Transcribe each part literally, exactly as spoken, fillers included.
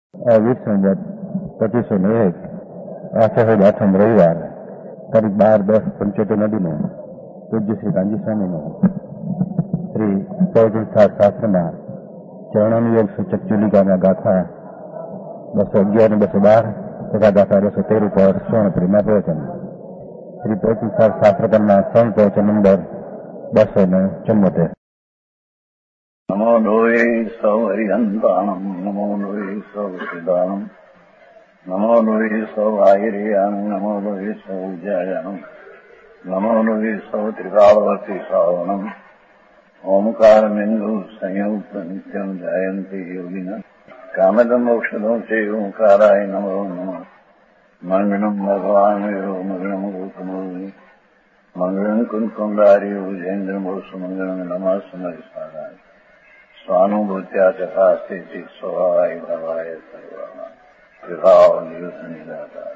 વીસ સંવત પચીસો ને એક આષાઢ આઠમ રવિવાર તારીખ બાર દસ પંચોતેર નદીનો પૂજ્ય શ્રી કાંજી સ્વામીનો શ્રી ચૌદસાર શાસ્ત્રમાં ચરણોની યોગ સૂચક ચુલિકાના ગાથા બસો અગિયાર ને બસો બાર તથા ગાથા બસો તેર ઉપર સ્વર્ણપુરીમાં પ્રવચન શ્રી ચૌદસાર શાસ્ત્રકરના સ્વર્ણ પ્રવચન નંબર બસો ને ચુમ્મોતેર. નમો લોહે સૌ હરિહંતાણમ નમો લોહે સૌ સિદ્ધાણમ નમો લોહે સૌ આહિર્યાણમ નમો લોહે સૌ જયાણમ નમો લોહે સૌ ત્રિકાળવતી શ્રાવણમ ઓમકાર બિંદુ સંયુક્ત નિત્યમ જયંતિ યોગિના કામદમ મોક્ષદો છે ઓંકારાય નમો નમઃ મંગળમ ભગવાન યો મંગળમ ગોતમોની મંગળમ કુંકુંડારી ઉજેન્દ્ર મોક્ષ મંગળમ નમઃ સમરિસારાય સ્વાનુભૂત્યા ચકાસ્તી સ્વભાવાય ભવાય સર્વમાં વિભાવ નિયુદ્ધ નિરાકાર.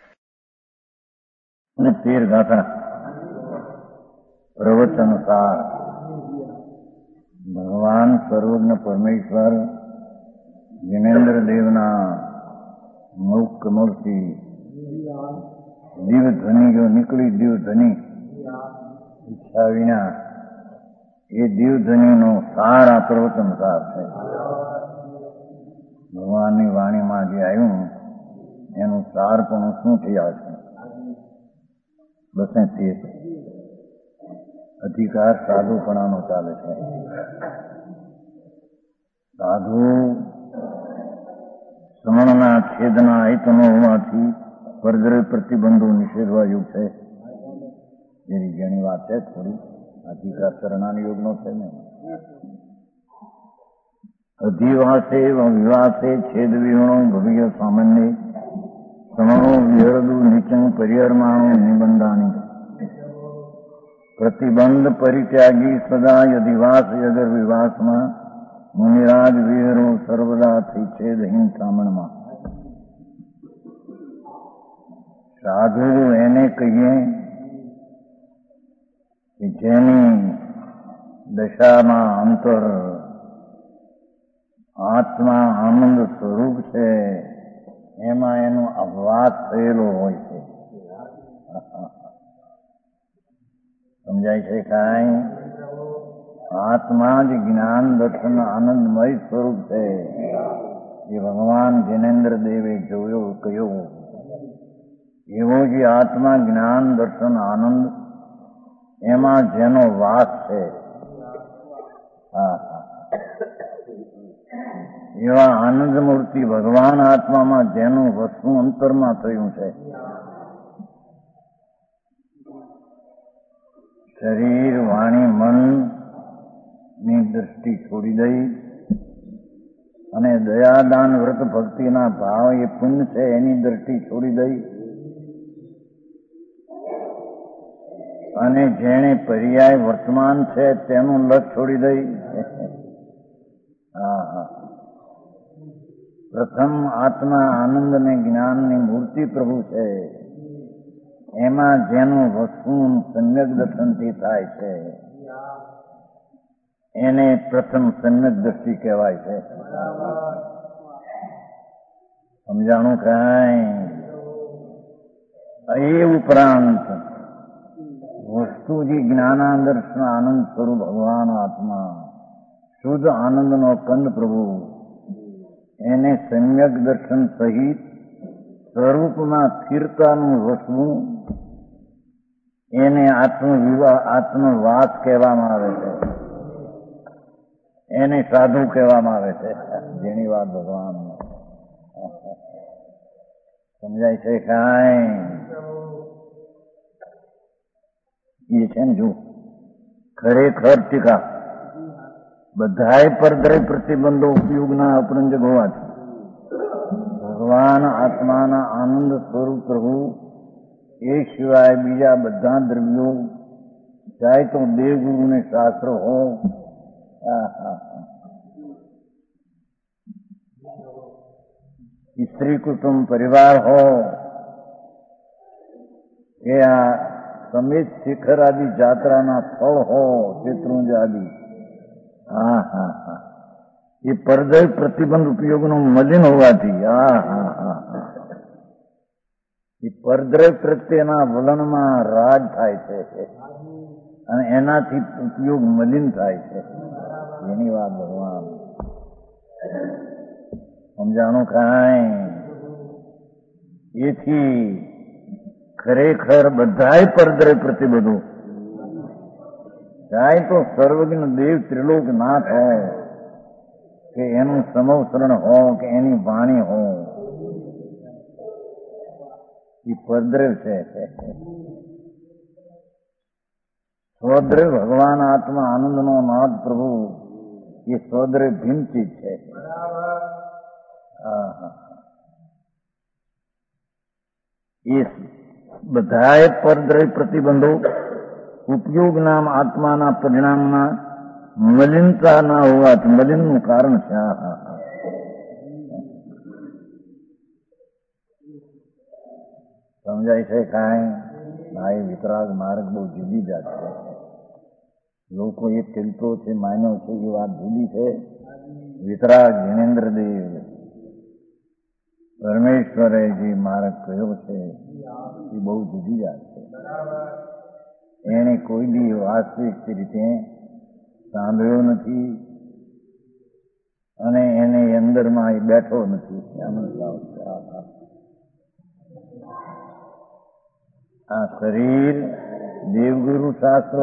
અને તેર ગાથા પ્રવચન સાર. ભગવાન સર્વજ્ઞ પરમેશ્વર જ્ઞાનેન્દ્ર દેવના મુખ કમળથી દિવ ધ્વનિ જો નીકળી દિવ ધ્વનિ ઈચ્છા વિના એ દીવધ્વનિનો સાર આ પ્રવચન સાર છે. ભગવાનની વાણીમાં જે આવ્યું એનું સાર પણ શું થયા છે. બસે તે અધિકાર સાધુપણાનો ચાલે છે. સાધુ શ્રવણના છેદના હિતનો હોવાથી પરદ્રવ્ય પ્રતિબંધો નિષેધવા યોગ છે. એની જેની વાત છે થોડી અધિકાર શરણાની યોગનો છે ને. અધિવાસે વિવાસે છેદ વિહણો ભવ્ય સામાન્ય શ્રવણો વિહરદુ નીચંગ પરિહરમાણો નિબંધાની પ્રતિબંધ પરિત્યાગી સદા યધિવાસ યગર વિવાસમાં મુનિરાજ વિહરો સર્વદા થઈ છેદહીન સામણમાં. સાધુ એને કહીએ કે જેની દશામાં અંતર આત્મા આનંદ સ્વરૂપ છે એમાં એનો અભવાસ થયેલો હોય છે. સમજાય છે કાંઈ? આત્મા જ જ્ઞાન દર્શન આનંદમય સ્વરૂપ છે એ ભગવાન જિનેન્દ્ર દેવે જોયો કહ્યો. એવો જે આત્મા જ્ઞાન દર્શન આનંદ એમાં જેનો વાસ છે એવા આનંદ મૂર્તિ ભગવાન આત્મામાં જેનું વસ્તુ અંતરમાં થયું છે. શરીર વાણી મન ની દ્રષ્ટિ છોડી દઈ અને દયાદાન વ્રત ભક્તિના ભાવ એ પુણ્ય છે એની દ્રષ્ટિ છોડી દઈ અને જેણે પર્યાય વર્તમાન છે તેનું લક્ષ છોડી દઈ. હા હા પ્રથમ આત્મા આનંદ અને જ્ઞાનની મૂર્તિ પ્રભુ છે એમાં જેનું વસ્તુ સમ્યક દર્શનથી થાય છે એને પ્રથમ સમ્યક દ્રષ્ટિ કહેવાય છે. સમજાણું કાંઈ? એ ઉપરાંત વસ્તુજી જ્ઞાનાદર્શન આનંદ સ્વરૂપ ભગવાન આત્મા શુદ્ધ આનંદનો કંદ પ્રભુ એને સમ્યક દર્શન સહિત સ્વરૂપમાં સ્થિરતાનું વસવું એને આત્મવિવાહ આત્મવાસ કહેવામાં આવે છે. એને સાધુ કહેવામાં આવે છે. જેની વાત ભગવાન સમજાય છે કાંઈ? એ છે ને જો ખરેખર ટીકા બધાય પરદ્રવ્ય પ્રતિબંધો ઉપયોગના અપરંજક હોવાથી ભગવાન આત્માના આનંદ સ્વરૂપ પ્રભુ એ સિવાય બીજા બધા દ્રવ્યો ચાહે તો દેવગુરુ ને શાસ્ત્ર હો સ્ત્રી કુટુંબ પરિવાર હો એ આ સમેત શિખર આદિ જાત્રાના ફળ હો શેત્રુંજ આદિ હા હા હા એ પરદ્રવ્ય પ્રતિબંધ ઉપયોગનો મલિન હોવાથી હા હા હા હા એ પરદ્રવ્ય પ્રત્યેના વલણમાં રાગ થાય છે અને એનાથી ઉપયોગ મલિન થાય છે. એની વાત ભગવાન સમજાણું કાંઈ. એથી ખરેખર બધાય પરદ્રવ્ય પ્રતિબંધો ચાહે તો સર્વજ્ઞ દેવ ત્રિલોક નાથ હો કે એનું સમવસરણ હો કે એની વાણી હો, એ પરદ્રવ્ય છે. સ્વદ્રવ્ય ભગવાન આત્મા આનંદનો નાથ પ્રભુ એ સ્વદ્રવ્ય ભિન્ન ચીજ છે. એ બધાય પરદ્રવ્ય પ્રતિબંધો ઉપયોગ નામ આત્માના પરિણામમાં મલિનતા ના હોવાથી મલિનનું કારણ છે. સમજાય છે કાંઈ? આ વિતરાગ માર્ગ બહુ જુદી જાત છે. લોકો એ કહેતો છે માન્યો છે એ વાત જુદી છે. વિતરાગ જ્ઞાનેન્દ્ર દેવ પરમેશ્વરે જે માર્ગ કહ્યો છે એ બહુ જુદી જાત છે. એને કોઈ દી વાસ્તવિક રીતે સાંભળ્યો નથી અને એને અંદરમાં એ બેઠો નથી. આ શરીર દેવગુરુ શાસ્ત્ર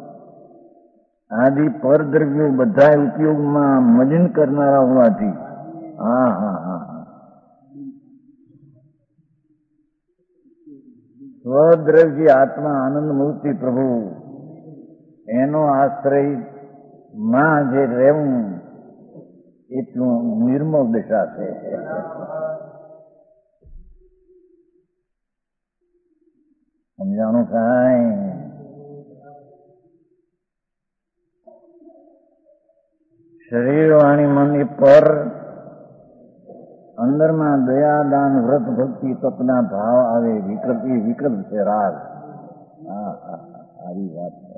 આદિ પરદ્રવ્યો બધા ઉપયોગમાં મલિન કરનારા હોવાથી હા હા હા સ્વદ્રવ્ય આત્મા આનંદ મૂર્તિ પ્રભુ એનો આશ્રય માં જે રહેવું એટલું નિર્મળ દશા છે. સમજાણું કાંઈ? શરીર વાણી મન એ પર અંદરમાં દયા દાન વ્રત ભક્તિ તપના ભાવ આવે વિકલ્પ એ વિકલ્પ છે રાગ. હા હા આવી વાત છે.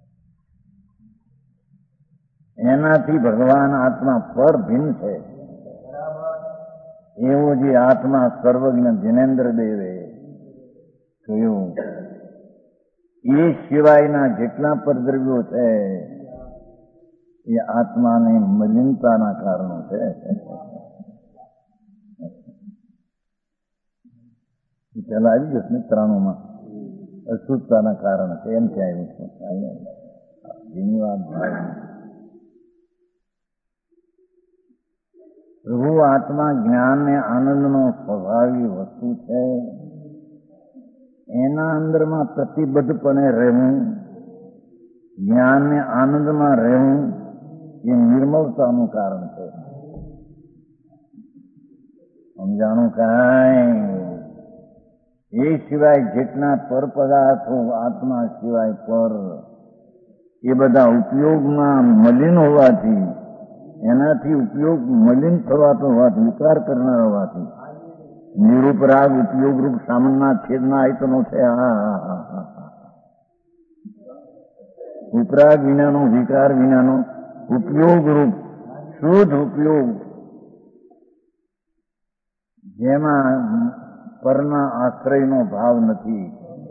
એનાથી ભગવાન આત્મા પર ભિન્ન છે. એવો જે આત્મા સર્વજ્ઞ જિનેન્દ્ર દેવે કહ્યું એ સિવાયના જેટલા પરદ્રવ્યો છે એ આત્માની મલિનતાના કારણો છે. પેલા આવી જશે ને ત્રાણુમાં અશુદ્ધતાના કારણે છે એમ ક્યાં આવ્યું છે. એની વાત પ્રભુ આત્મા જ્ઞાન ને આનંદનો સ્વભાવી વસ્તુ છે. એના અંદરમાં પ્રતિબદ્ધપણે રહેવું, જ્ઞાન ને આનંદમાં રહેવું એ નિર્મળતાનું કારણ છે. સમજાણું કાંઈ? એ સિવાય જેટલા પર પદાર્થો આત્મા સિવાય પર એ બધા ઉપયોગમાં મલિન હોવાથી એનાથી ઉપયોગ મલિન થવાતો હોવાથી વિકાર કરનાર હોવાથી નિરૂપ રાગ ઉપયોગ રૂપ સામાનના છેદના આયતનો છે. હા હા હા હા ઉપરાગ વિનાનો વિકાર વિનાનો ઉપયોગ રૂપ શુદ્ધ ઉપયોગ જેમાં પરના આશ્રયનો ભાવ નથી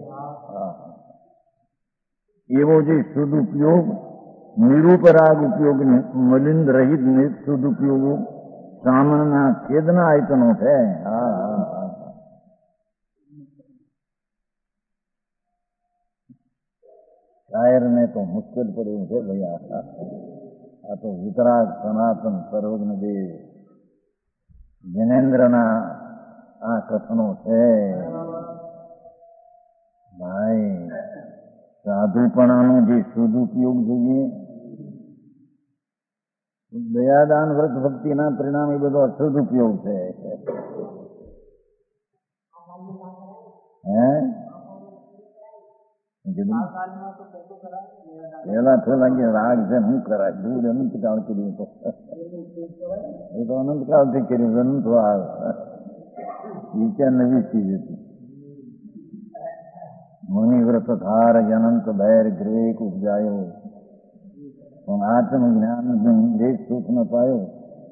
એવો જે શુદ્ધ ઉપયોગ નિરૂપ રાગ ઉપયોગ મલિન રહિત શુદ્ધ ઉપયોગો સામાનના છેદના આયતનો છે. હા હા હા શાયરને તો મુશ્કેલ પડ્યું છે ભાઈ. આ તો વિતરાગ સનાતન સર્વજ્ઞ દેવ જિનેન્દ્રના આ કથનો છે ભાઈ. સાધુપણાનો જે શુદ્ધ ઉપયોગ જોઈએ, દયાદાન વ્રત ભક્તિના પરિણામ એ બધો અશુદ્ધ ઉપયોગ છે. હે પેલા તો લાગે રાગ છે શું કરાય દૂધ અનંતકાળ કર્યું તો એ તો અનંતકાળથી કર્યું અનંત વાર વિચાર નવી ચીજ હતી. મુનિવ્રત ધાર અનંત ભૈર ગ્રેક ઉપજાયો પણ આત્મ જ્ઞાન દેશ સુખ ન પાયો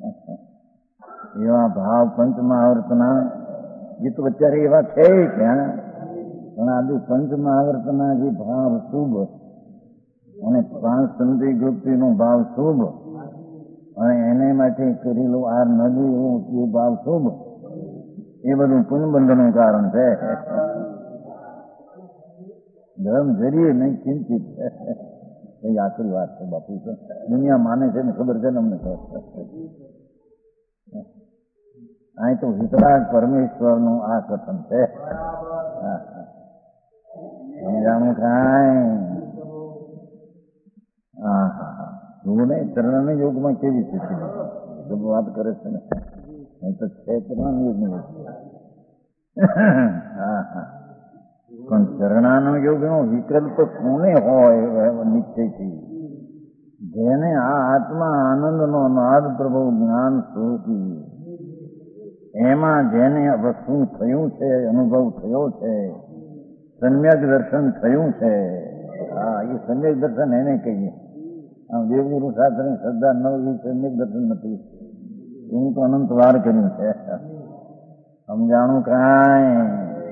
એવા ભાવ પંચમહાવર્તના એ તો અત્યારે એવા છે ત્યાં, પણ આજે પંચમહાવર્તના જે ભાવ શુભ અને પાંચ સમુદ્રી ગુપ્તીનો ભાવ શુભ અને એને માટે કરેલું આ નદી એ ભાવ શુભ, એ બધું પુનબંધનું કારણ છે. ધર્મ જરીએ નહીં ચિંતિત. એ આખરી વાત છે બાપુ. દુનિયા માને છે ને ખબર છે ને અમને ખબર. અહીં તો વિતરાગ પરમેશ્વરનું આ કથન છે. સમજાણું કાંઈ? હા હા હા એવું નહીં. ચરણની યોગમાં કેવી સ્થિતિ વાત કરે છે ને, નહીં તો છે ચરણ યોગની વસ્તુ. હા હા પણ ચરણાનો યોગનો વિકલ્પ કોને હોય નિશ્ચયથી? જેને આ આત્મા આનંદનો નાદ પ્રભુ જ્ઞાન સ્વરૂપી, એમાં જેને વસ્તુ થયું છે, અનુભવ થયો છે, સમ્યક દર્શન થયું છે. હા એ સમ્યક દર્શન એને કહીએ. આમ દેવગુરુ શાસ્ત્રની શ્રદ્ધા ન એ સમ્યક દર્શન નથી. હું તો અનંત વાર કર્યું છે. સમજાણું કાંઈ?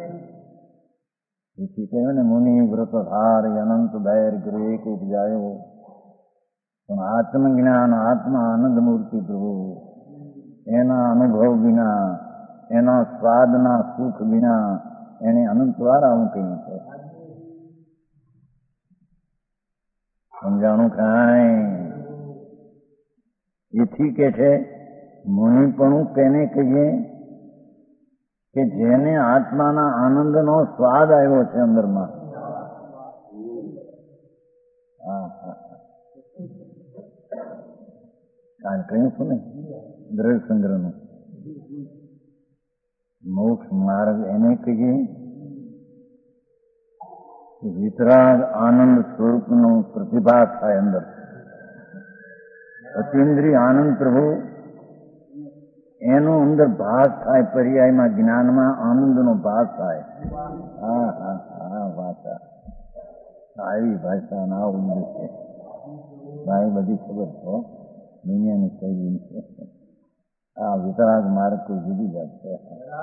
એથી કહ્યું ને મુનિ વ્રત ધાર અનંત દૈર ગૃહ એક ઉપજાયો, પણ આત્મજ્ઞાન આત્મા આનંદ મૂર્તિ પ્રભુ એના અનુભવ વિના, એના સ્વાદના સુખ વિના એને અનંત વાર આવું કહ્યું છે. સમજાણું કાંઈ? એથી કે છે મુનિપણું કેને કહીએ કે જેને આત્માના આનંદનો સ્વાદ આવ્યો છે અંદરમાં. હા હા કાંઈ કહ્યું છું ને દ્રઢ સંગ્રહનું મોક્ષ માર્ગ એને કહીએ વિતરાગ આનંદ સ્વરૂપનો પ્રતિભાસ થાય અંદર. અતિન્દ્રિય આનંદ પ્રભુ એનો અંદર ભાસ થાય, પર્યાયમાં જ્ઞાનમાં આનંદનો ભાસ થાય. હા હા હા ભાષા આવી ભાષા ના ઉમરી છે ભાઈ, બધી ખબર છો દુનિયાની શૈલી છે. આ વિતરાગ માર્ગ કોઈ જુદી જાત છે.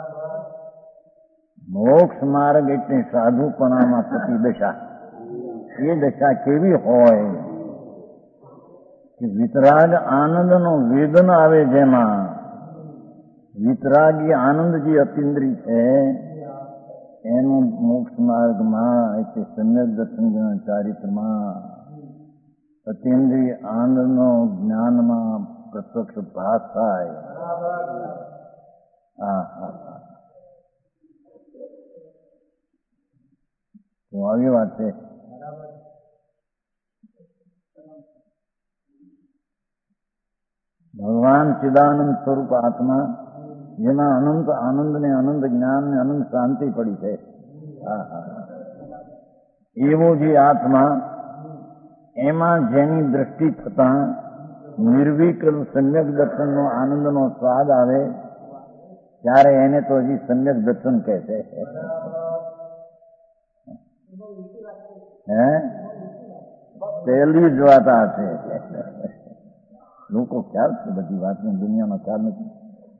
મોક્ષ માર્ગ એટલે સાધુપણામાં થતી દશા. એ દશા કેવી હોય કે વિતરાગ આનંદનો વેદન આવે, જેમાં વિતરાગી આનંદ જે અતિન્દ્રિય છે એનું મોક્ષ માર્ગમાં એટલે સમ્યક દર્શન ચારિત્રમાં અતિન્દ્રિય આનંદનો જ્ઞાનમાં પ્રત્યક્ષ ભાસ થાય. હા હા હા તો આવી વાત છે. ભગવાન ચિદાનંદ સ્વરૂપ આત્મા જેમાં અનંત આનંદ ને અનંત જ્ઞાન ને અનંત શાંતિ પડી છે. હા હા એવો જે આત્મા, એમાં જેની દ્રષ્ટિ થતા નિર્વિકલ્પ સમ્યક દર્શનનો આનંદનો સ્વાદ આવે, ત્યારે એને તો હજી સમ્યક દર્શન કહે છે. હે પહેલી જ વાત આ છે. લોકો ખ્યાલ છે બધી વાતનો, દુનિયાનો ખ્યાલ નથી.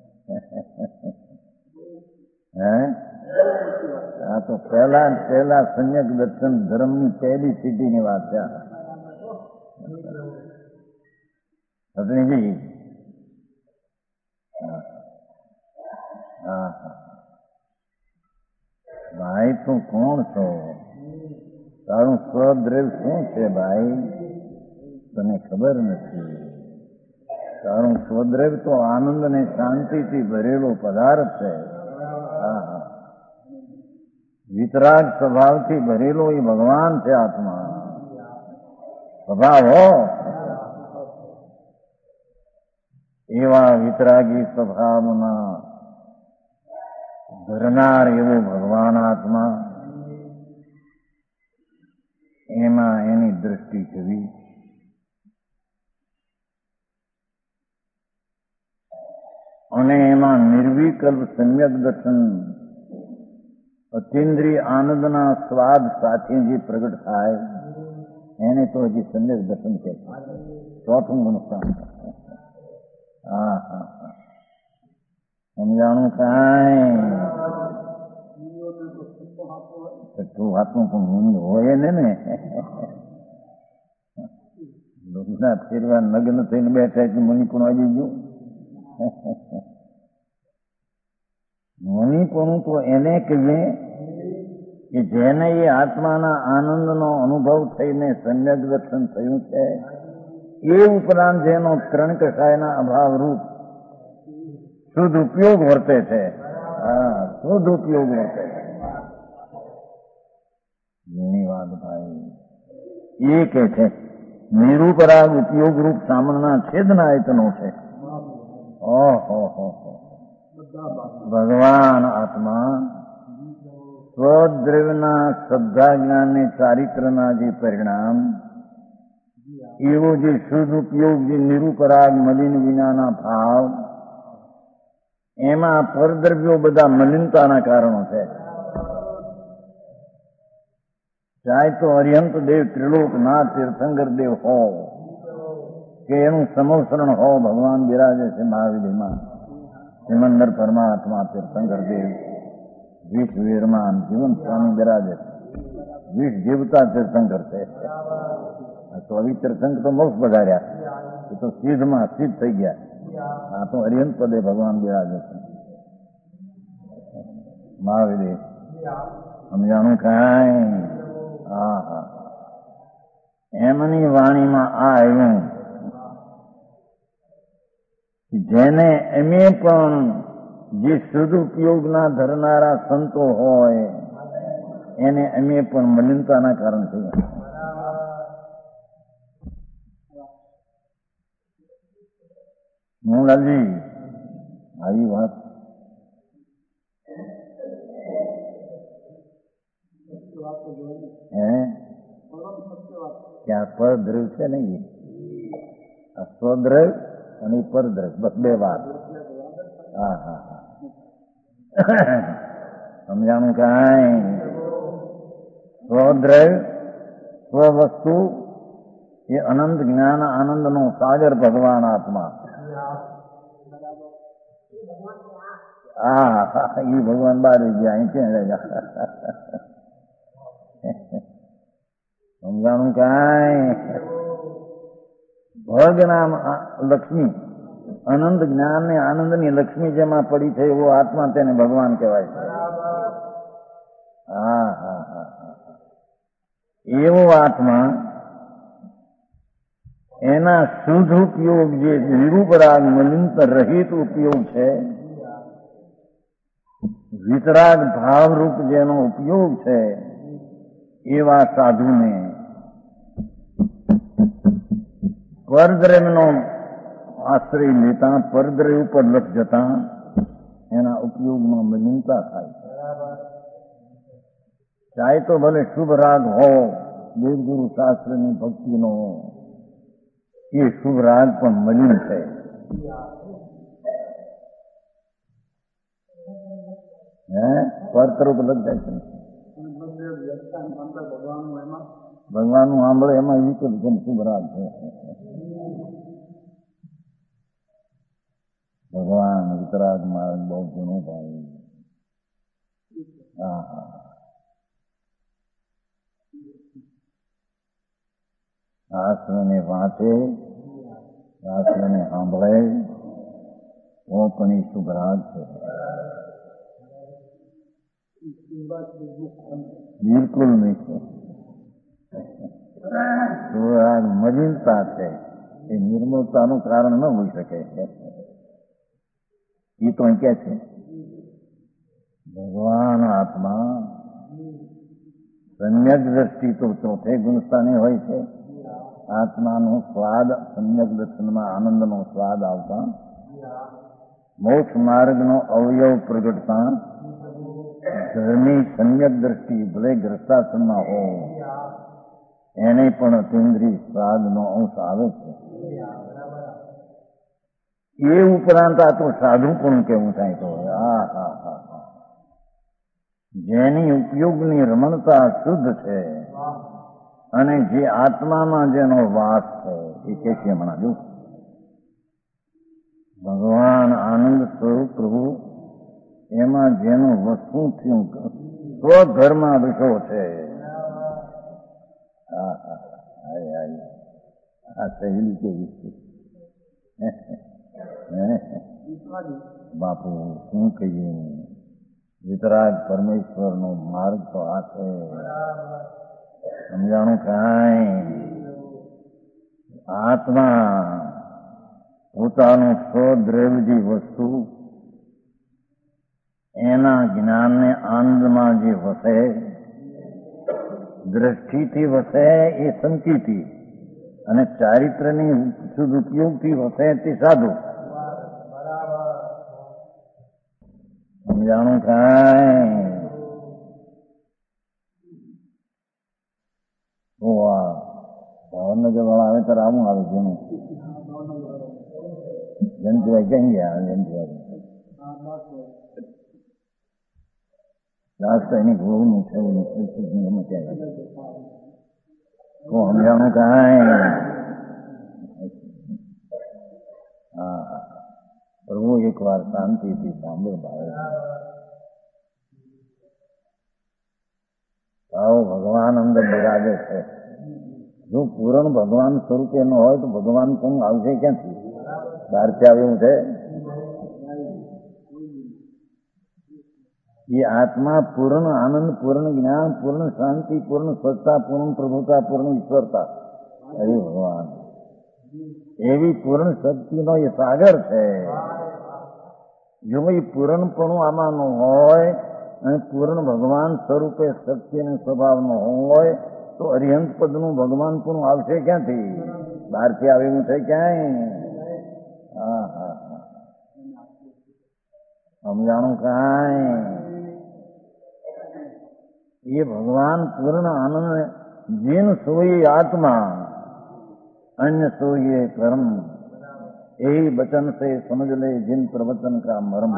હે આ તો પહેલા પહેલા સમ્યક દર્શન ધર્મની પહેલી સિદ્ધિની વાત છે. રજનીજી હા હા ભાઈ તું કોણ છો? તારું સ્વદ્રવ્ય શું છે ભાઈ? તને ખબર નથી. તારું સ્વદ્રવ્ય તો આનંદ ને શાંતિથી ભરેલો પદાર્થ છે. હા હા વિતરાગ સ્વભાવથી ભરેલો એ ભગવાન છે આત્મા. સ્વભાવ હો એવા વિતરાગી સ્વભાવના ભરનાર એવો ભગવાન આત્મા, એમાં એની દ્રષ્ટિ થવી. અને એમાં નિર્વિકલ્પ સમ્યક દર્શન અતિન્દ્રિય આનંદના સ્વાદ સાથે જે પ્રગટ થાય એને તો હજી સમ્યક દર્શન કહે છે. ચોથું ગુણસ્થાન. હા હા સમજાણું કાંઈ છઠ્ઠું હાથમાં પણ મુનિ હોય ને ને લોકોના ફેરવા નગ્ન થઈને બેઠા એટલે મુનિ પણ આવી ગયું. મુનિપણું તો એને કહીએ કે જેને એ આત્માના આનંદનો અનુભવ થઈને સમ્યક દર્શન થયું છે, એ ઉપરાંત જેનો ત્રણ કષાયના અભાવ રૂપ શુદ્ધ ઉપયોગ વર્તે છે. હા, શુદ્ધ ઉપયોગ વર્તે છે. એની વાત ભાઈ એ કે છે નિરૂપરાગ ઉપયોગ રૂપ સામના છેદના આયતનો છે. ઓહો હો ભગવાન આત્મા સ્વદ્રવ્યના શ્રદ્ધા જ્ઞાન ચારિત્રના જે પરિણામ, એવો જે શુદ્ધ ઉપયોગ, જે નિરૂપરાગ મલિન વિનાના ભાવ, એમાં પરદ્રવ્યો બધા મલિનતાના કારણો છે. ચાહે તો અરિહંત દેવ, ત્રિલોકનાથ, તીર્થંકર દેવ હો કે એનું સમવસરણ હો, ભગવાન બિરાજે છે મહાવિધિમાં. સિમંદર પરમાત્મા, તીર્થંકર દેવ, વિષ વીરમાન જીવન સ્વામી બિરાજે છે. વિષ જીવતા તીર્થંકર છે. ચોવીસ તીર્થંકર તો મોક્ષ બધાર્યા, એ તો સિદ્ધમાં સિદ્ધ થઈ ગયા. આ તો અરિહંત પદે ભગવાન બિરાજે છે મહાવિધિ. સમજાણું કાંઈ? હા હા, એમની વાણીમાં આ આવ્યું જેને એમે પણ જે શુદ્ધ ઉપયોગના ધરનારા સંતો હોય એને અમે પણ મલિનતાના કારણ થઈએ. મોહનલાલજી આવી વાત હે ક્યાં પરદ્રવ છે ને, આ સ્વદ્રવ અને પરદ્રવ, બસ બે વાત. હા હા હા, સમજાણું કાંઈ? સ્વદ્રવ સ્વ વસ્તુ એ અનંત જ્ઞાન આનંદનો સાગર ભગવાન આત્મા. હા, એ ભગવાન બહાર ગયા, અહીં ક્યાં રહ્યા? સમજાણું કાંઈ? ભગ નામ લક્ષ્મી, અનંત જ્ઞાન ને આનંદની લક્ષ્મી જેમાં પડી છે એવો આત્મા, તેને ભગવાન કહેવાય છે. હા હા હા હા, એવો આત્મા એના શુદ્ધ ઉપયોગ, જે નિરૂપરાગ મલિનતા રહિત ઉપયોગ છે, વિતરાગ ભાવરૂપ જેનો ઉપયોગ છે, એવા સાધુને પરદ્રવ્યનો આશ્રય લેતા, પરદ્રવ્ય ઉપર લખ જતા એના ઉપયોગમાં મલિનતા થાય છે. ચાહે તો ભલે શુભ રાગ હો, દેવગુરુ શાસ્ત્રની ભક્તિનો, એ શુભ રાગ પણ મલિન છે. હે પર તરફ લગ જાય છે. ભગવાનનું સાંભળે એમાં વિકલ્પ જેમ શુભ રાગ છે. ભગવાન વિતરાગ માર્ગ બહુ ઘણું ભાઈ. હા હા, શાસ્ત્રને વાંચે, શાસ્ત્રને સાંભળે, वो પણ એ શુભ રાગ છે. બિલકુલ નહીં. શુભ રાગ મલિનતા છે, એ નિર્મળતાનું કારણ ન હોઈ શકે. એ તો અહીં ક્યાં છે? ભગવાન આત્મા સમ્યક દ્રષ્ટિ તો ચોથે ગુણસ્થાને હોય છે. આત્માનો સ્વાદ સમ્યક દર્શનમાં આનંદનો સ્વાદ આવતા, મોક્ષ માર્ગનો અવયવ પ્રગટતા, ધર્મી સમ્યક દ્રષ્ટિ ભલે ગ્રસ્તાશ્રમમાં હો, એને પણ અતિન્દ્રિય સ્વાદનો અંશ આવે છે. એ ઉપરાંત આ તો સાધુ પણ કેવું થાય તો, હા હા હા હા, જેની ઉપયોગની રમણતા શુદ્ધ છે અને જે આત્મામાં જેનો વાસ છે, એ કે છે હમણાં જો ભગવાન આનંદ સ્વરૂપ પ્રભુ આત્મા જેનું વસ્તુ થયું સ્વઘરમાં બેઠો છે. હા હા હા આ સહેલી કેવી છે બાપુ શું કહીએ. વિતરાગ પરમેશ્વરનો માર્ગ તો આ છે. સમજાણું કાંઈ. આત્મા પોતાનું સ્વદ્રવ્યજી વસ્તુ એના જ્ઞાનને આનંદમાં જે વસે, દ્રષ્ટિથી વસે એ સંકિતી, અને ચારિત્રની શુદ્ધ ઉપયોગથી વસે તે સાધુ. સમજાણું કાંઈ. ભાવનગર વાળા આવે ત્યારે આવું આવે છે એનું જયંતિભાઈ ક્યાં ગયા? જયંતિભાઈ લાસ્ટ એની ઘોડનું છે ગમે ત્યાં સમજાણું કાંઈ. હા પ્રભુ એક વાર શાંતિથી સાંભળ ભાવે. આવો ભગવાન અંદર બિરાજે છે. જો પૂરણ ભગવાન સ્વરૂપે ન હોય તો ભગવાન કોણ આવશે ક્યાંથી? બહારથી આવ્યું છે. એ આત્મા પૂર્ણ આનંદ, પૂર્ણ જ્ઞાન, પૂર્ણ શાંતિ, પૂર્ણ સ્વચ્છતા, પૂર્ણ પ્રભુતા, પૂર્ણ ઈશ્વરતા. અરે ભગવાન એવી પૂર્ણ શક્તિનો એ સાગર છે. જો એ પૂર્ણપણું આમાં ન હોય અને પૂર્ણ ભગવાન સ્વરૂપે શક્તિ અને સ્વભાવ ન હોય તો અરિહંત પદનું ભગવાન પણ આવશે ક્યાંથી? બહારથી આવેલું છે ક્યાંય? હા હા હા સમજાણું કાંઈ. એ ભગવાન પૂર્ણ આનંદ જીન સોઈ આત્મા अन्य सोइए कर्म यही बचन से समझ ले जिन प्रवचन का मर्म.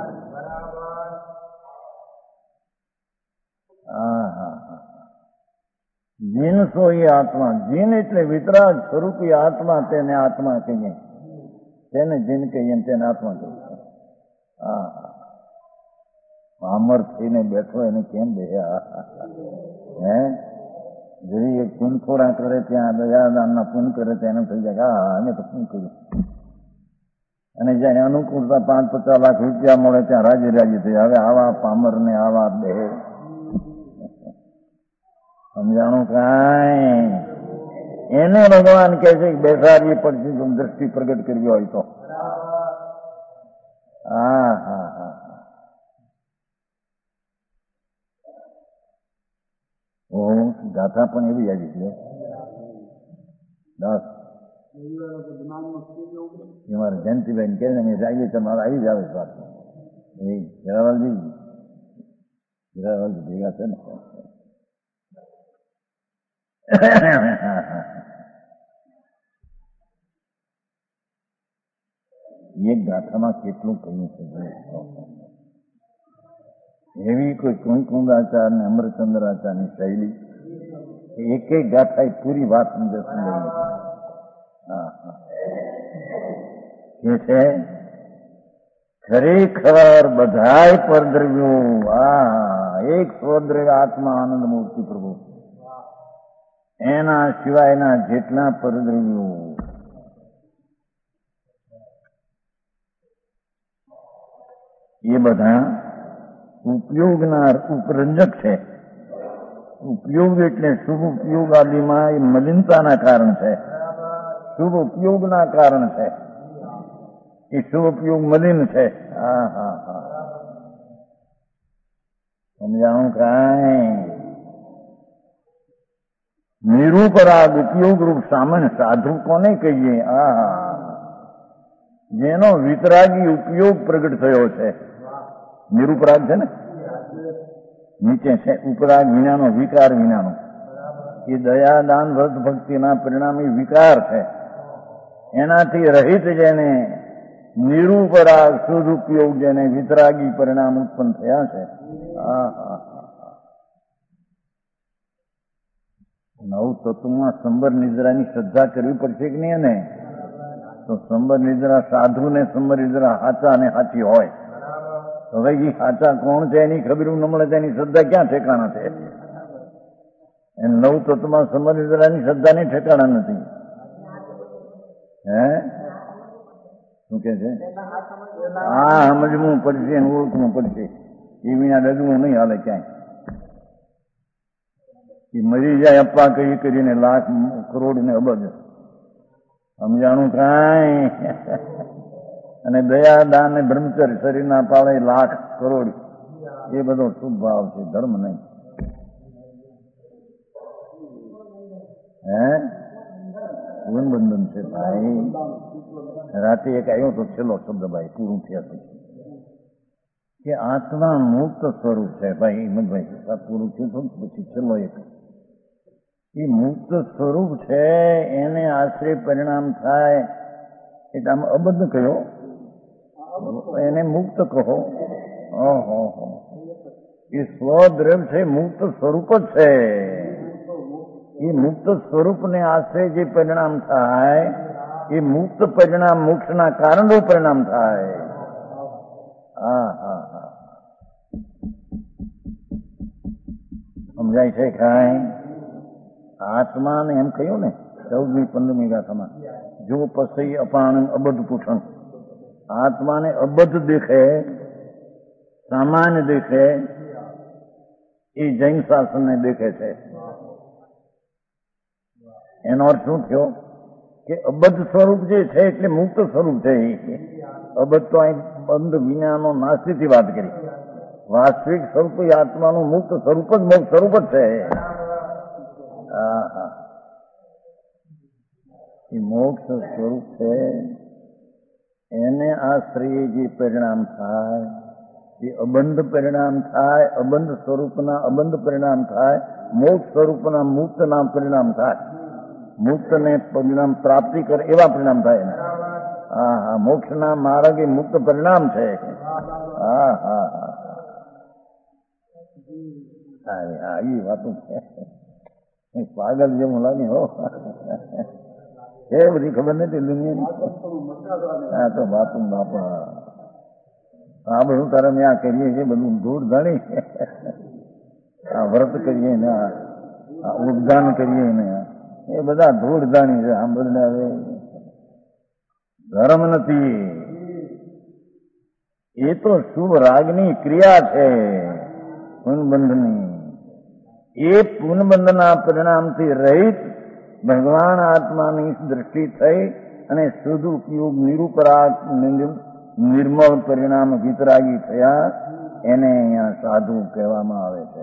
જીન સોઈ આત્મા. જીન એટલે વિતરાગ સ્વરૂપી આત્મા. તેને આત્મા કહીએ, તેને જીન કહીએ, તેને આત્મા કહીએ. હા અમર થઈને બેઠો એને કેમ બેહ્યા? હે જરી એક પુનખોરા કરે ત્યાં દયાદાનના પુન કરે તો એને થઈ જાય હા અમે તો શું કર્યું. અને જ્યાં અનુકૂળતા પાંચ પચાસ લાખ રૂપિયા મળે ત્યાં રાજી રાજી થઈ. હવે આવા પામર ને આવા બે સમજાણું કાંઈ. એને ભગવાન કહે છે કે બેસાડવી પડશે જો દ્રષ્ટિ પ્રગટ કરવી હોય તો. હા હા હા ઓ ગાથા પણ એવી આવી છે. દસ મારે જયંતિભાઈ કહે ને જાગીએ તમારે આવી જ આવે વાત. એ હીરાલાલજી હીરાલાલજી ભેગા છે ને એક ગાથામાં કેટલું કહ્યું છે. એવી કોઈ કુંકુંદાચાર ને અમરચંદ્રાચારની શૈલી એક એક ગાથા એ પૂરી વાત સમજે સમજાવી. હા હા કે છે ખરેખર બધાય પરદ્રવ્યો આ એક સ્વદ્રવ્ય આત્મા આનંદ મૂર્તિ પ્રભુ એના સિવાયના જેટલા પરદ્રવ્યો એ બધા ઉપયોગના ઉપરંજક છે. ઉપયોગ એટલે શુભ ઉપયોગ આદિમાં એ મલિનતાના કારણ છે. શુભ ઉપયોગના કારણ છે. એ શુભ ઉપયોગ મલિન છે. હા હા હા સમજાણું કાંઈ. નિરૂપરાગ ઉપયોગ રૂપ સામાન્ય સાધુ કોને કહીએ? આ જેનો વિતરાગી ઉપયોગ પ્રગટ થયો છે. નિરૂપરાગ છે ને નીચે છે ઉપરાગ વિનાનો વિકાર વિનાનો. એ દયા દાન વ્રત ભક્તિના પરિણામી વિકાર છે. એનાથી રહિત જેને નિરૂપરાગ શુદ્ધ ઉપયોગ જેને વિતરાગી પરિણામ ઉત્પન્ન થયા છે. હા હા નવ તત્વમાં સંબર નિદ્રાની શ્રદ્ધા કરવી પડશે કે નહીં? એને તો સંબર નિદ્રા સાધુ ને સંબર નિદ્રા હાચા અને હાચી હોય હવે એ સાચા કોણ છે એની ખબર ન મળે તો એની શ્રદ્ધા ક્યાં ઠેકાણા છે? એ નવ તત્વમાં સમજદારની શ્રદ્ધાની ઠેકાણા નથી. હે શું કે છે? હા, સમજવું પડશે, ઓળખવું પડશે. એ વિના ડગવું નહીં હાલે ક્યાંય. એ મરી જાય અપ્પા કહી કરીને લાખ કરોડ ને અબજ સમજાણું કાંઈ. અને દયા દાન ને બ્રહ્મચર્ય શરીરના પાળે લાખ કરોડ, એ બધો શુભ ભાવ છે, ધર્મ નહીં. હે બંધન છે ભાઈ. રાતે એક આવ્યો તો છેલ્લો શબ્દ ભાઈ પૂરું થયા પછી કે આત્મા મુક્ત સ્વરૂપ છે. ભાઈ હિંમતભાઈ પૂરું થયું તો પછી છેલ્લો એક એ મુક્ત સ્વરૂપ છે, એને આશ્રય પરિણામ થાય એટલે આમ અબદ્ધ કયો, એને મુક્ત કહો. ઓહો, એ સ્વદ્રવ્ય છે, મુક્ત સ્વરૂપ જ છે. એ મુક્ત સ્વરૂપને આશ્રય જે પરિણામ થાય એ મુક્ત પરિણામ મોક્ષના કારણનું પરિણામ થાય. હા હા હા, સમજાય છે કાંઈ? આત્માને એમ કહ્યું ને ચૌદમી પંદરમી ગાથામાં, જો પસઈ અપાણ અબદ્ધ પૂછણ. આત્માને અબદ્ધ દેખે, સામાન્ય દેખે, એ જૈન શાસનને દેખે છે. એનો અર્થ શું થયો કે અબદ્ધ સ્વરૂપ જે છે એટલે મુક્ત સ્વરૂપ છે. અબદ્ધ તો અહીં બંધ વિનાનો નાસ્તિથી વાત કરી. વાસ્તવિક સ્વરૂપ આત્માનું મુક્ત સ્વરૂપ જ મોક્ષ સ્વરૂપ જ છે. હા હા, એ મોક્ષ સ્વરૂપ છે. એને આશ્રય જે પરિણામ થાય એ અબંધ પરિણામ થાય, અબંધ સ્વરૂપના અબંધ પરિણામ થાય, મોક્ષ સ્વરૂપના મુક્તના પરિણામ થાય. મુક્તને પરિણામ પ્રાપ્તિ કરે એવા પરિણામ થાય. હા હા, મોક્ષના માર્ગ એ મુક્ત પરિણામ છે. હા હા હા હા, એ વાતો છે. પાગલ જેવું લાગે હો, એ બધી ખબર નથી દુનિયાની. હા તો બાપુ બાપા, આ બધું તારે મેં આ કરીએ છીએ બધું ધૂળ ધાણી, આ વ્રત કરીએ ને આ ઉદ્ગાન કરીએ ને એ બધા ધૂળ ધાણી છે. આમ બધું હવે ધર્મ નથી, એ તો શુભ રાગની ક્રિયા છે પૂનબંધની. એ પૂનબંધના પરિણામથી રહિત ભગવાન આત્માની દ્રષ્ટિ થઈ અને શુદ્ધ ઉપયોગ નિરુપરાગ નિર્મળ પરિણામ વિતરાગી થયા, એને અહીંયા સાધુ કહેવામાં આવે છે.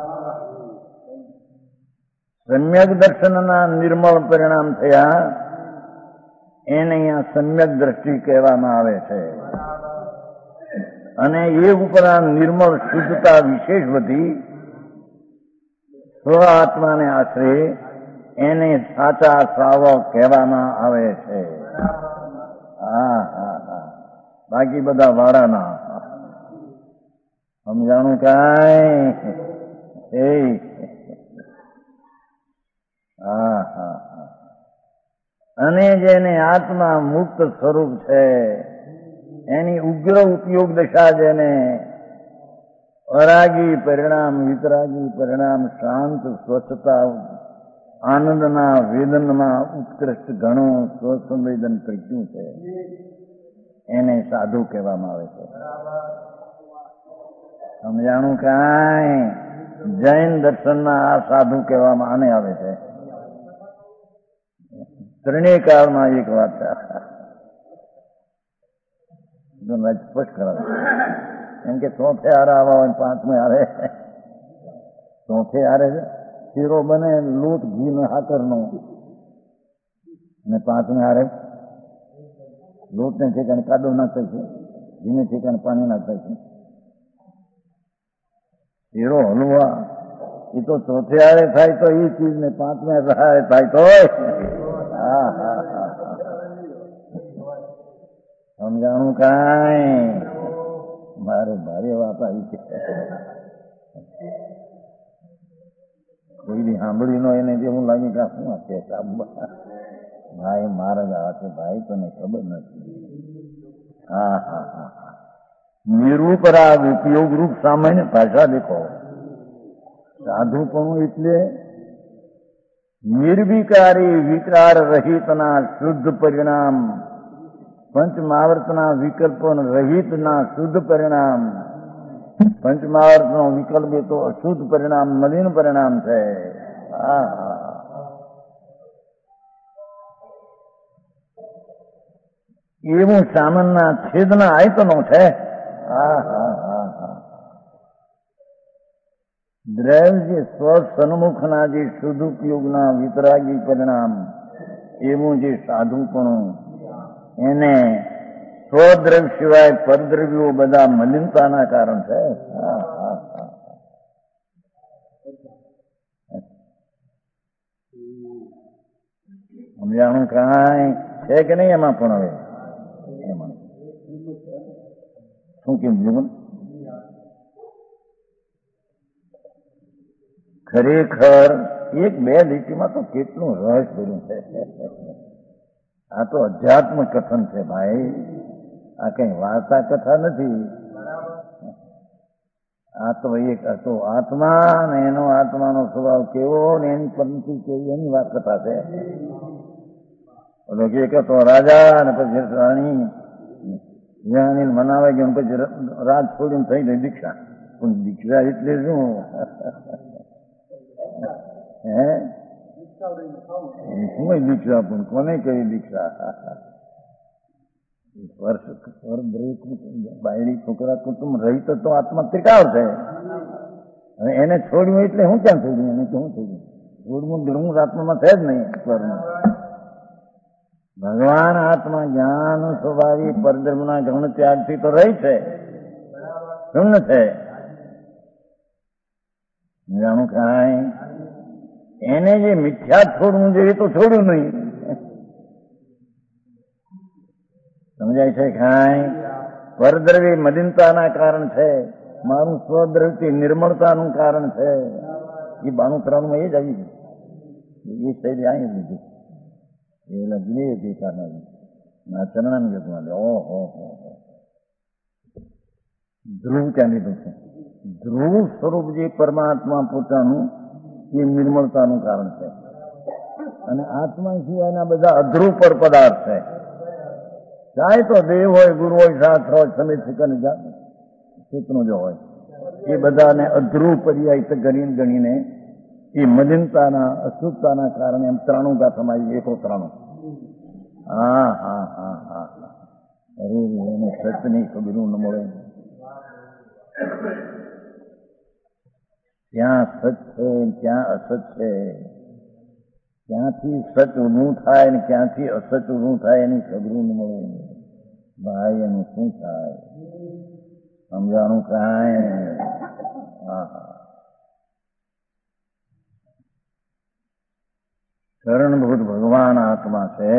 સમ્યક દર્શનના નિર્મળ પરિણામ થયા, એને અહીંયા સમ્યક દ્રષ્ટિ કહેવામાં આવે છે. અને એ ઉપરાંત નિર્મળ શુદ્ધતા વિશેષ વધી સ્વ આત્માને આશરે એને સાચા શ્રાવક કહેવામાં આવે છે. હા હા હા, બાકી બધા વાળાના. સમજાણું કાંઈ? એ હા હા હા, અને જેને આત્મા મુક્ત સ્વરૂપ છે એની ઉગ્ર ઉપયોગ દશા, જેને અરાગી પરિણામ, વિતરાગી પરિણામ, શાંત સ્વચ્છતા, આનંદના વેદનમાં ઉત્કૃષ્ટ ઘણું સ્વસંવેદન પ્રજ્ઞું છે, એને સાધુ કહેવામાં આવે છે. સમજાણું કાંઈ? જૈન દર્શનના આ સાધુ કહેવામાં આને આવે છે. ત્રણેય કાળમાં એક વાત છે, સ્પષ્ટ કરાવે. એમ કે ચોથે હારે આવા હોય, પાંચમે હારે, ચોથે હારે શીરો બને લોટ ઘી ને હાકરનો, અને પાંચમે હારે લોટ ને ઠેકાણે કાદો નાખાય છે, ઘીને ઠેકાણે પાણી નાખાય છે. શીરો હલવા એ તો ચોથે હારે થાય તો એ ચીજ ને પાંચમે હારે થાય તો હા હા હા, સમજાણું કાંઈ? મારે ભારે વાત આવી છે. કોઈની સાંભળી નો એને જેવું લાગે કે શું છે ભાઈ મારા આ છે ભાઈ, તને ખબર નથી. હા હા હા હા, નિરૂપરાગ ઉપયોગ રૂપ સામાન્ય ભાષા દેખો. સાધુપણું એટલે નિર્વિકારી વિકાર રહિતના શુદ્ધ પરિણામ, પંચમાવર્તના વિકલ્પો રહિતના શુદ્ધ પરિણામ. પંચમાવર્તનો વિકલ્પ એ તો અશુદ્ધ પરિણામ, મલિન પરિણામ છે. એવું સામાનના છેદના આયતનો છે. દ્રવ્ય સ્વ સન્મુખના જે શુદ્ધ ઉપયોગના વિતરાગી પરિણામ, એવું જે સાધુપણું, એને સ્વદ્રવ્ય સિવાય પરદ્રવ્યો બધા મલિનતાના કારણ છે. સમજાણું કાંઈ છે કે નહીં એમાં? પણ હવે એમાં શું કેમ જીવન ખરેખર એક બે લીટીમાં તો કેટલું રહસ્ય ભર્યું છે. આ તો અધ્યાત્મ કથન છે ભાઈ, આ કઈ વાર્તા કથા નથી. આ તો એક હતો આત્મા ને એનો આત્માનો સ્વભાવ કેવો ને એની પંક્તિ કેવી એની વાત કથા છે. એક હતો રાજા અને પછી રાણી, રાણી મનાવે ગયો પછી રાજ છોડીને થઈ ગઈ દીક્ષા. પણ દીક્ષા એટલે શું? હે શું દીક્ષા? પણ કોને કઈ દીક્ષા? બાયડી છોકરા કુટુંબ રહી તો આત્મા ત્રિકાળ છે. હવે એને છોડ્યું એટલે હું ક્યાં છોડ્યું? એને તો હું છોડ્યું? છોડવું ધર્મું આત્મામાં છે જ નહીં. ભગવાન આત્મા જ્ઞાન સ્વભાવી પરધર્મના ગૌણ ત્યાગથી તો રહી છે, શૂન્ય છે. જાણું કાંઈ એને જે મિથ્યા છોડવું જોઈએ તો છોડ્યું નહીં. સમજાય છે કાંઈ? પરદ્રવ્ય મલિનતાના કારણ છે, મારું સ્વદ્રવ્ય નિર્મળતાનું કારણ છે. એ બાણું ત્રણમાં એ જ આવી ગયું. એ શૈલી આવી લીધી એલા દિને દેખાના ચરણાન ઓહો ધ્રુવ ત્યાં લીધું છે. ધ્રુવ સ્વરૂપ જે પરમાત્મા પોતાનું એ નિર્મળતાનું કારણ છે, અને આત્મા સિવાયના બધા અધ્રુવ પર પદાર્થ છે. ચાહે તો દેવ હોય, ગુરુ હોય, શાસ્ત્ર હોય, સમિત શિકન ચેતનું જો હોય, એ બધાને અધ્રુવ પર્યાય ગણી ગણીને એ મલિનતાના અશુદ્ધતાના કારણે એમ ત્રાણું ગાથામાં એકો ત્રાણું. હા હા હા હા અરે એને સચની ખબરું ન મળે. ત્યાં સચ છે, ત્યાં અસત છે. ક્યાંથી સચ ઊભું થાય ને ક્યાંથી અસચ ઊભું થાય એની ખબરું ન મળે. ભાઈ એનું શું થાય? સમજાણું કાંઈ? હા હા શરણભૂત ભગવાન આત્મા છે.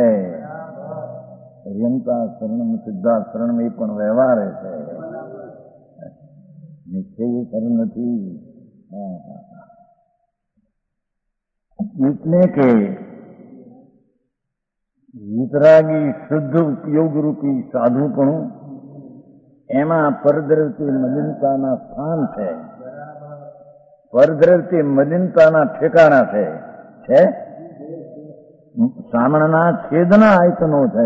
યંતા શરણમ સિદ્ધા શરણમ એ પણ વ્યવહારે છે, નિશ્ચય શરણ નથી. એટલે કે વિતરાગી શુદ્ધ ઉપયોગ રૂપી સાધુપણું, એમાં પરદ્રવ્ય મલિનતાના સ્થાન છે, પરદ્રવ્ય મલિનતાના ઠેકાણા છે. છે સામણના છેદના આયતનો છે.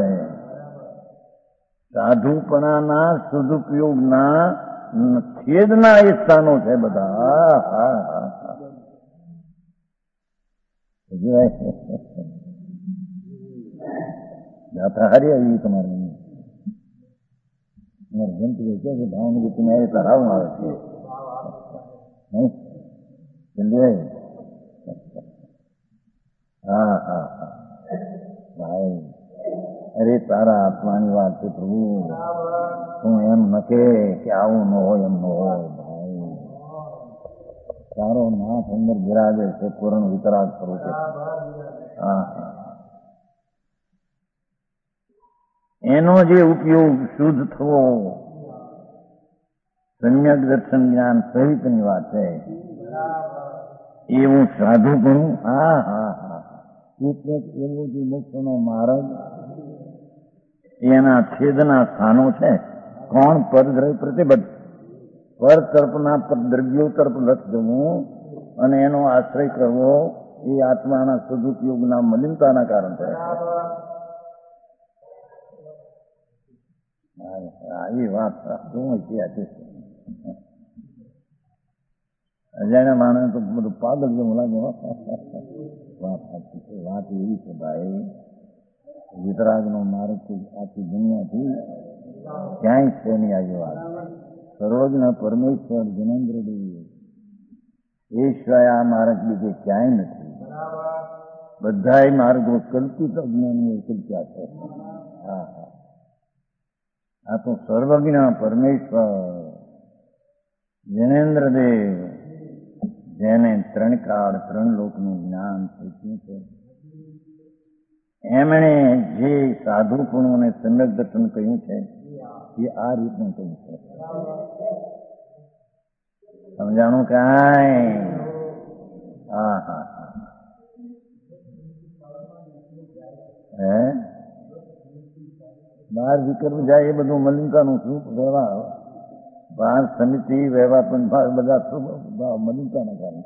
સાધુપણાના સદુપયોગના છેદના એ સ્થાનો છે બધા. હા હા ગાથા હારી આવી તમારી જંતુ કે ભાવનગર મેરે તરાવમાં આવે છે. સમજાય? હા હા હા ભાઈ, અરે તારા આત્માની વાત છે પ્રભુ. તું એમ ન કે આવું ન હોય, એમ ન હોય ભાઈ. તારો નાથ અંદર બિરાજે છે પૂર્ણ વિતરાગ સ્વરૂપે. હા એનો જે ઉપયોગ શુદ્ધ થવો સમ્યક દર્શન જ્ઞાન સહિતની વાત છે. એવું સાધુપણું, હા હા હા એટલે એવો જે મોક્ષનો માર્ગ એના છેદના સ્થાનો છે. કોણ પરદ્રવ્ય પ્રતિબદ્ધ, પર તરફના દ્રવ્યો તરફ લક્ષ જવું અને એનો આશ્રય કરવો એ આત્માના સદુપયોગના મલિનતાના કારણ છે. આવી વાત શું છે? અજાણ્યા માણસ તો બધું પાગલ જેવું લાગે. વાત સાચી છે. વાત એવી છે ભાઈ, વિતરાગનો માર્ગ આખી દુનિયાથી ક્યાંય છે નહીં આવી વાત. સર્વજ્ઞ પરમેશ્વર જિનેન્દ્રદેવ એ સિવાય આ માર્ગ બીજે ક્યાંય નથી. બધા માર્ગો કલ્પિત અજ્ઞાનીઓ કલ્પ્યા છે. હા હા, આ તો સર્વજ્ઞ પરમેશ્વર જિનેન્દ્રદેવ, જેને ત્રણ કાળ ત્રણ લોકનું જ્ઞાન થયું છે, એમણે જે સાધુ પુણ્યોને સમ્યક દર્શન કહ્યું છે એ આ રીતનું કહ્યું છે. સમજાણું કાંઈ? હા હા હા. હે બહાર વિકર્મ જાય એ બધું મલિનતાનું સ્વરૂપ વ્યવહાર. બહાર સમિતિ વ્યવહાર પણ બધા મલિનતાના કારણે.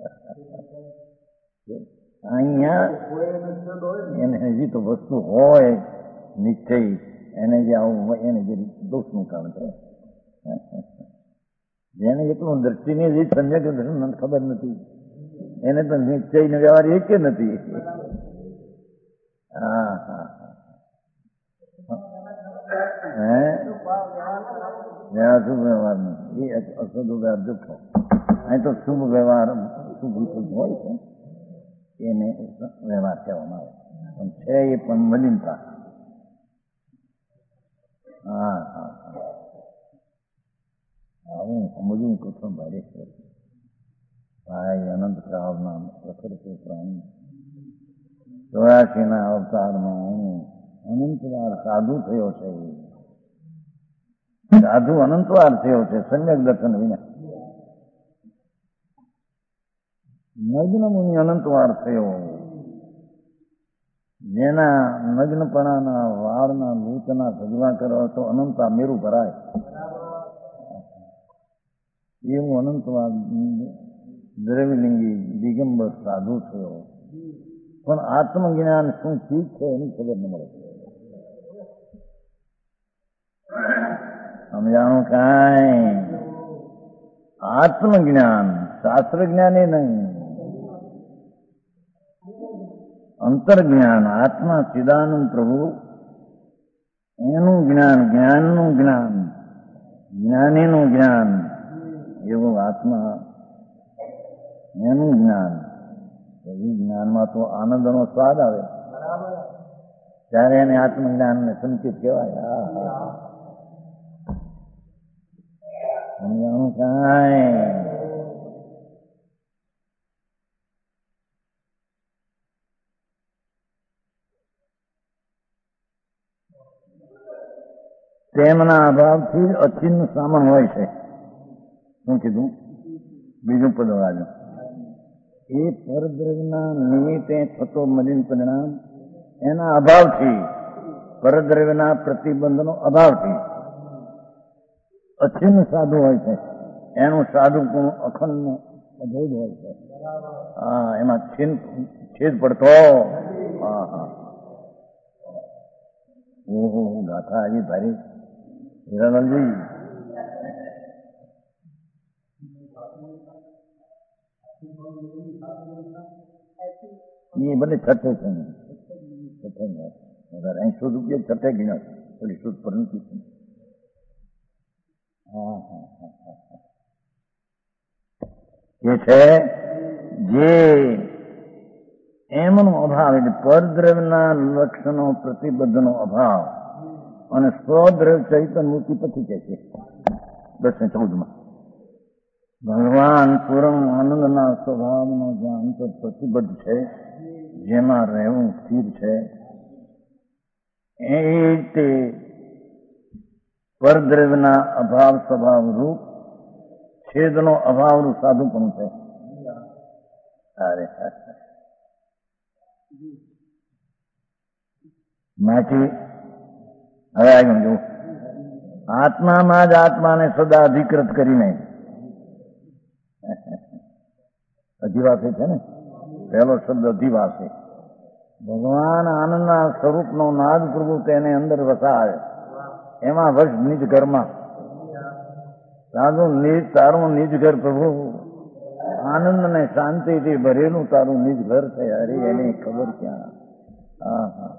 અહીંયા એને હજી તો વસ્તુ હોય નિશ્ચય, એને જે આવું એને જે દોષનું કારણ છે. જેને એટલું દ્રષ્ટિની જે સંજ્ઞક ખબર નથી એને તો નિશ્ચય ને વ્યવહાર એક કે નથી. હા હા હે શુભ વ્યવહાર નથી, એ અશુભ વ્યવહાર દુઃખ. અહીં તો શુભ વ્યવહાર શુભ વિકલ્પ હોય છે એને વ્યવહાર કહેવામાં આવે, પણ છે એ પણ મલિનતા. હા હા હા, આવું સમજવું કઠણ ભારે છે ભાઈ. અનંત કાળના પ્રખર છે પ્રાણી. ચોરાસી ના અવતારમાં અનંતવાર સાધુ થયો છે. સાધુ અનંતવાર થયો છે સમ્યક દર્શન વિના. નગ્ન મુનિ અનંતવાર થયો, જેના નગ્નપણાના વાળના લૂંટના સજવા કરવા તો અનંતા મેરું ભરાય એવું અનંતવાર દ્રવ્યલિંગી દિગંબર સાધુ થયો. પણ આત્મજ્ઞાન શું ચીજ છે એની ખબર ન મળે. સમજાણું કાંઈ? આત્મજ્ઞાન શાસ્ત્ર જ્ઞાન એ નહીં, અંતર્જ્ઞાન આત્મા ચિદાનંદ પ્રભુ એનું જ્ઞાન, જ્ઞાનનું જ્ઞાન, જ્ઞાનીનું જ્ઞાન, એવું આત્મા એનું જ્ઞાન. એ જ્ઞાનમાં તો આનંદનો સ્વાદ આવે ત્યારે એને આત્મજ્ઞાનને સંકેત કહેવાય. સમજાણું કાંઈ? તેમના અભાવથી અચિન્ન સામણ હોય છે. શું કીધું? બીજું પદ વાળું. એ પરદ્રવ્યના નિમિત્તે થતો મલિન પરિણામ એના અભાવથી, પરદ્રવ્યના પ્રતિબંધનો અભાવથી અચિન્ન સાધુ હોય છે. એનું સાધુ ગુણ અખંડ અભેદ હોય છે. હા, એમાં છિન્ન છેદ પડતો. હા હા, ઓહો ગાથા આવી ભારી. હીરાલાલજી એ ભલે છઠ્ઠે છે, છઠ્ઠે એસો રૂપિયા છઠ્ઠે ગણ્યા થોડી શુદ્ધ પર નથી. હા હા હા હા, એ છે જે એમનો અભાવ, એટલે પરદ્રવ્યના લક્ષણો પ્રતિબદ્ધનો અભાવ અને સ્વદ્રવ્ય ચૈતન્ય મૂર્તિ પછી કે છે દસ ને ચૌદ માં ભગવાન પૂર્ણ આનંદના સ્વભાવનો જ્યાં અંતર પ્રતિબદ્ધ છે, જેમાં રહેવું સ્થિર છે, એ તે પરદ્રવ્યના અભાવ સ્વભાવ રૂપ છેદનો અભાવનું સાધુ પણ છે. અરે માટી હવે આવ્યું જુઓ આત્મામાં જ આત્માને સદા અધિકૃત કરીને અધિવાસે છે ને, પહેલો શબ્દ અધિવાસે. ભગવાન આનંદના સ્વરૂપનો નાદ પ્રભુ તેને અંદર વસાવે, એમાં વશ નિજ ઘરમાં. તારું નિજ તારું નિજ ઘર પ્રભુ આનંદ ને શાંતિથી ભરેલું તારું નિજ ઘર છે. અરે એની ખબર ક્યાં. હા હા,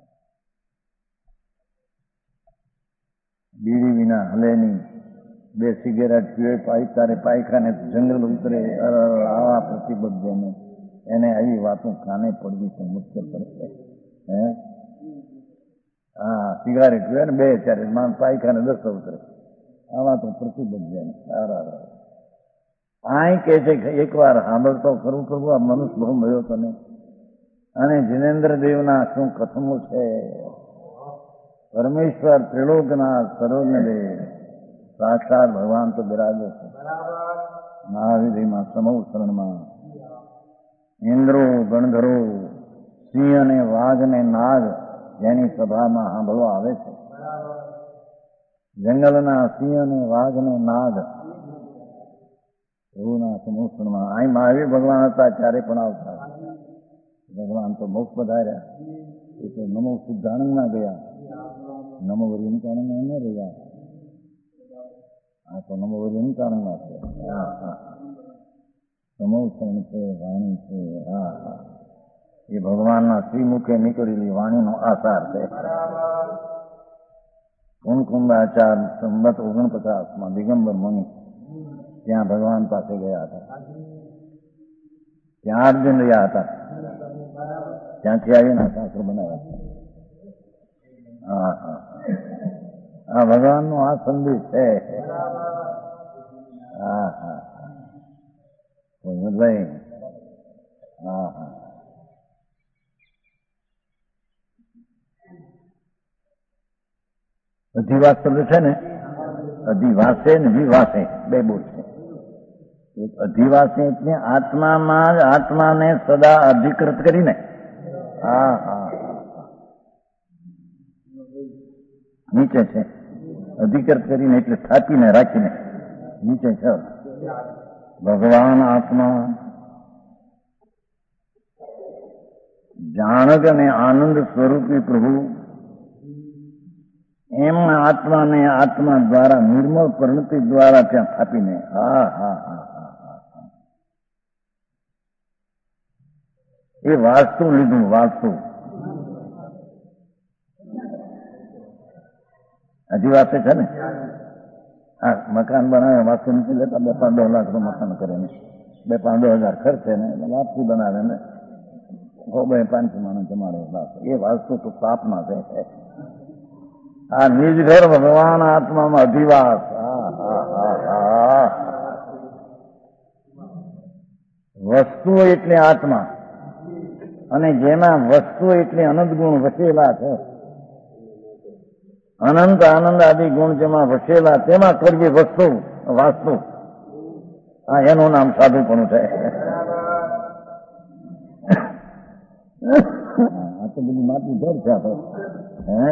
બીડી વિના હલે નહીં, બે સિગરેટ પીવે પાઈ તારે પાયખાને જંગલ ઉતરે. આવા પ્રતિબદ્ધ એને એને આવી વાતો કાને પડવી તો મુશ્કેલ પડશે. હે હા, સિગારેટ પીવે ને બે ચારે માન પાયખાને દસ ઉતરે. આવા તો પ્રતિબદ્ધ એને સારા. આ કે છે કે એક વાર સાંભળતો ખરું પ્રભુ, આ મનુષ્ય બહુ મળ્યો તને, અને જીનેન્દ્ર દેવના શું કથમો છે. પરમેશ્વર ત્રિલોકના સર્વજ્ઞદેવ સાક્ષાત ભગવાન તો બિરાજે છે મહાવિધિમાં, સમૂહ શરણમાં. ઇન્દ્રો ગણધરો સિંહ અને વાઘ અને નાગ જેની સભામાં સાંભળવા આવે છે. જંગલના સિંહ અને વાઘ અને નાગ પ્રભુના સમૂહ શરણમાં. અહીં મહાવીર ભગવાન હતા ત્યારે પણ આવતા. ભગવાન તો મોક્ષ પધાર્યા, એ તો નમો સિદ્ધાનંદમાં ગયા, નમો વરિયંતાનંદમાં ન રહ્યા. આ તો નમો વરિયંતાનંદમાં છે. હા હા, સમોષણ છે, વાણી છે. હા હા, એ ભગવાનના શ્રીમુખે નીકળેલી વાણીનો આસાર છે. કુંકુંદાચાર સંવત ઓગણપચાસમાં દિગંબર મુનિ ત્યાં ભગવાન પાસે ગયા હતા. ત્યાં આઠ દિન રહ્યા હતા. ત્યાંથી આવીને શાસ્ત્ર બનાવ્યા. હા હા, આ ભગવાનનો આ સંદેશ છે. હા હા, ભાઈ. હા હા, અધિવાસ શબ્દ છે ને, અધિવાસે ને વિવાસે બે બોલ છે. એક અધિવાસે એટલે આત્મામાં જ આત્માને સદા અધિકૃત કરીને. હા હા, નીચે છે અધિકૃત કરીને એટલે સ્થાપીને રાખીને નીચે છે. ભગવાન આત્મા જાણક અને આનંદ સ્વરૂપી પ્રભુ એમ આત્માને આત્મા દ્વારા નિર્મળ પરિણતિ દ્વારા ત્યાં સ્થાપીને. હા હા હા હા, એ વાસ્તુ લીધું. વાસ્તુ અધિવાસે છે ને. હા, મકાન બનાવે વાસ્તુ નથી લેતા. બે પાંચ દસ લાખ મકાન કરે ને, બે પાંચ દસ હજાર ખર્ચે ને વાસ્તુ બનાવે ને બે પાંચસો માણસ જમાડે. એ વાસ્તુ તો સ્થાપના છે. આ નિજ ઘર ભગવાન આત્મામાં અધિવાસ. હા હા હા હા, વસ્તુ એટલે આત્મા, અને જેમાં વસ્તુ એટલે અનંત ગુણ વસેલા છે. અનંત આનંદ આદિ ગુણ જેમાં વસેલા તેમાં કરવી વસ્તુ વાસ્તુ. હા, એનું નામ સાધુપણું છે. આ તો બધી માટી ઘર છે આપણે. હે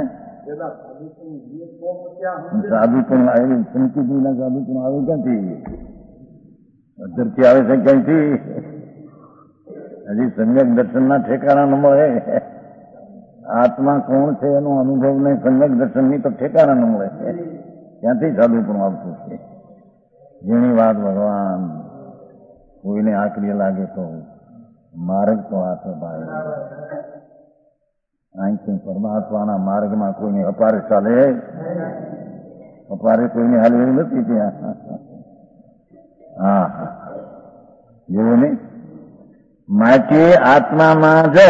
સાધુપણું આવેલું સંકીજી ના સાધુપણું આવે ક્યાંથી? અધરથી આવે છે ક્યાંથી? હજી સમ્યક દર્શન ના ઠેકાણા ન મળે. આત્મા કોણ છે એનો અનુભવ નહીં, સમ્યક દર્શન ની તો ઠેકાણા ન મળે. ત્યાંથી સાધુપણું આવતું છે. જેની વાત ભગવાન કોઈને આકરી લાગે તો માર્ગ તો હાથે ભાવે. અહીંથી પરમાત્માના માર્ગમાં કોઈને અપારે ચાલે? અપારે કોઈને હાલ એવું નથી ત્યાં. હા હા, એવું નહીં. માટે આત્મામાં જ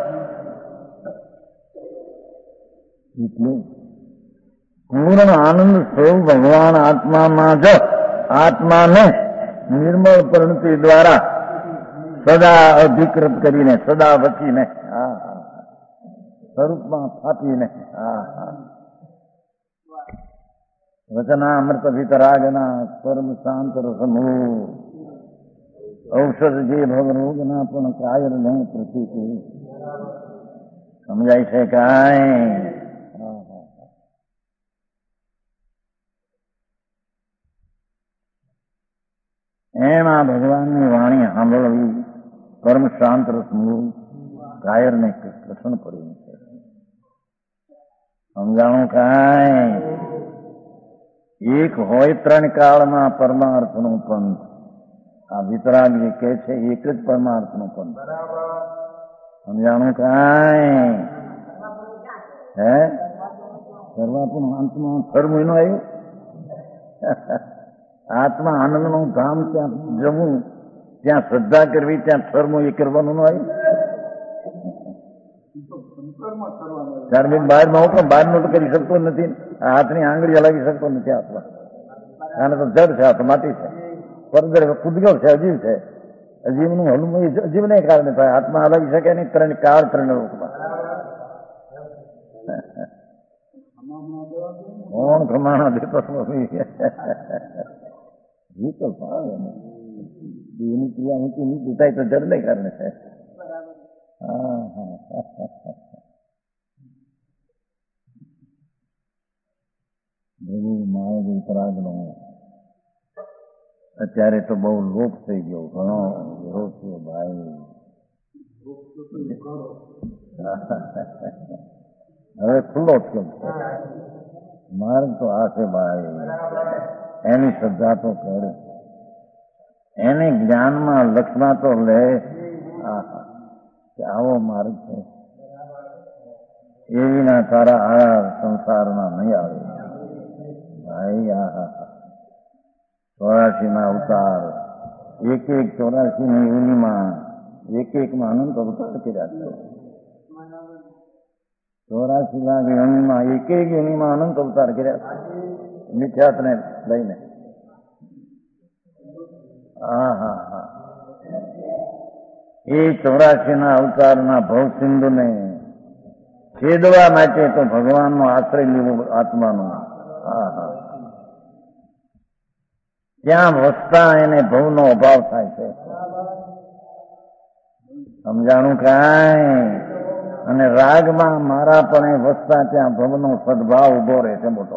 એટલે પૂર્ણ આનંદ સ્વરૂપ ભગવાન આત્મામાં જ આત્માને નિર્મળ પરિણતિ દ્વારા સદા અધિકૃત કરીને, સદા વચીને, હા હા, સ્વરૂપમાં સ્થાપીને. હા હા, વચના અમૃત વિતરાગના સ્વર્મ શાંત રસમૂ ઔષધ જે ભવરોગના પણ કાયર નહીં પ્રતિકુ. સમજાય છે કાંઈ? એમાં ભગવાનની વાણી સાંભળવી પરમ શાંત રસમૂળ કાયરને કૃષ્ણ પડ્યું છે. સમજાણું કાંઈ એક હોય ત્રણ કાળમાં પરમાર્થનું પંથ. આ વિતરાગ જે કહે છે એક જ પરમાર્થનું પંથ. સમજાણું કાંઈ હે સર્વાત્મ અંતમાં ફરવું એનું આવ્યું. આત્મા આનંદનું ધામ ત્યાં જવું, ત્યાં શ્રદ્ધા કરવી, ત્યાં ફરવું એ કરવાનું ન આવ્યું. ધાર્મિક બહારમાં હું પણ બહારનું તો કરી શકતો નથી. હાથની આંગળી હલાવી શકતો નથી આત્મા. આને તો જડ છે, આ તો માટી છે, પરદર કુદગલ છે, અજીવ છે. અજીવનું હલવું અજીવને કારણે થાય. આત્મા હલાવી શકે નહીં ત્રણ કાળ ત્રણ લોકમાં. કોણ પ્રમાણ દેતો વિકલ્પ આવે ને એની ક્રિયા ઊંચી નીચી થાય તો જડને કારણે થાય. હા હા પ્રભુ મારો વિતરાગનો અત્યારે તો બહુ લોપ થઈ ગયો, ઘણો વિરોધ થયો ભાઈ. હવે ખુલ્લો થયો માર્ગ તો આ છે ભાઈ. એની શ્રદ્ધા તો કરે, એને જ્ઞાનમાં લક્ષમાં તો લે. આવો માર્ગ છે એવી ના તારા આ સંસારમાં નહીં આવે ભાઈ. આ ચોરાશી ના અવતાર, એક એક ચોરાશી ની યોનિમાં એક એક માં અનંત અવતાર કર્યા છે. ચોરાશી લાખ યોનિમાં એક એક યોનિમાં અનંત અવતાર કર્યા છે મિથ્યાત્વને લઈને. હા હા હા એ ચોરાશી ના અવતારના ભવ સિંધુને છેદવા માટે તો ભગવાનનો આશ્રય લેવો આત્માનો. હા હા ત્યાં વસતા એને ભવનો અભાવ થાય છે. સમજાણું કાંઈ? અને રાગમાં મારા પણ વસતા ત્યાં ભવનો સદભાવ ઉભો રહે છે મોટો.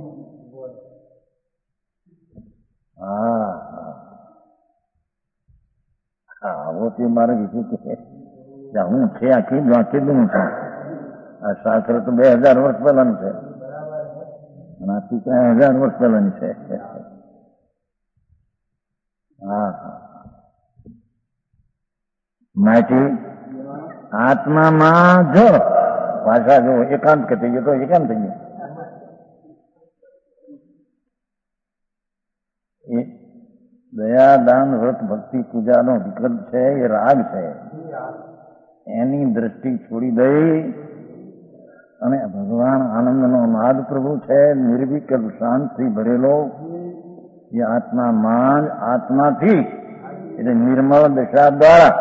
હા હા આવો તે મારે કીધું કે હું છે આ કીધું આ કીધું છું. આ શાસ્ત્ર તો બે હજાર વર્ષ પહેલાનું છે અને આ ત્રણ હજાર વર્ષ પહેલાની છે. હા હા માટી આત્મામાં જો ભાષા જો એકાંત થઈ ગયો તો એકાંત થઈ ગયો. એ દયા દાન વ્રત ભક્તિ પૂજાનો વિકલ્પ છે, એ રાગ છે. એની દ્રષ્ટિ છોડી દઈ અને ભગવાન આનંદનો નાદ પ્રભુ છે, નિર્વિકલ્પ શાંતિ ભરેલો. એ આત્મામાં આત્માથી એટલે નિર્મળ દશા દ્વારા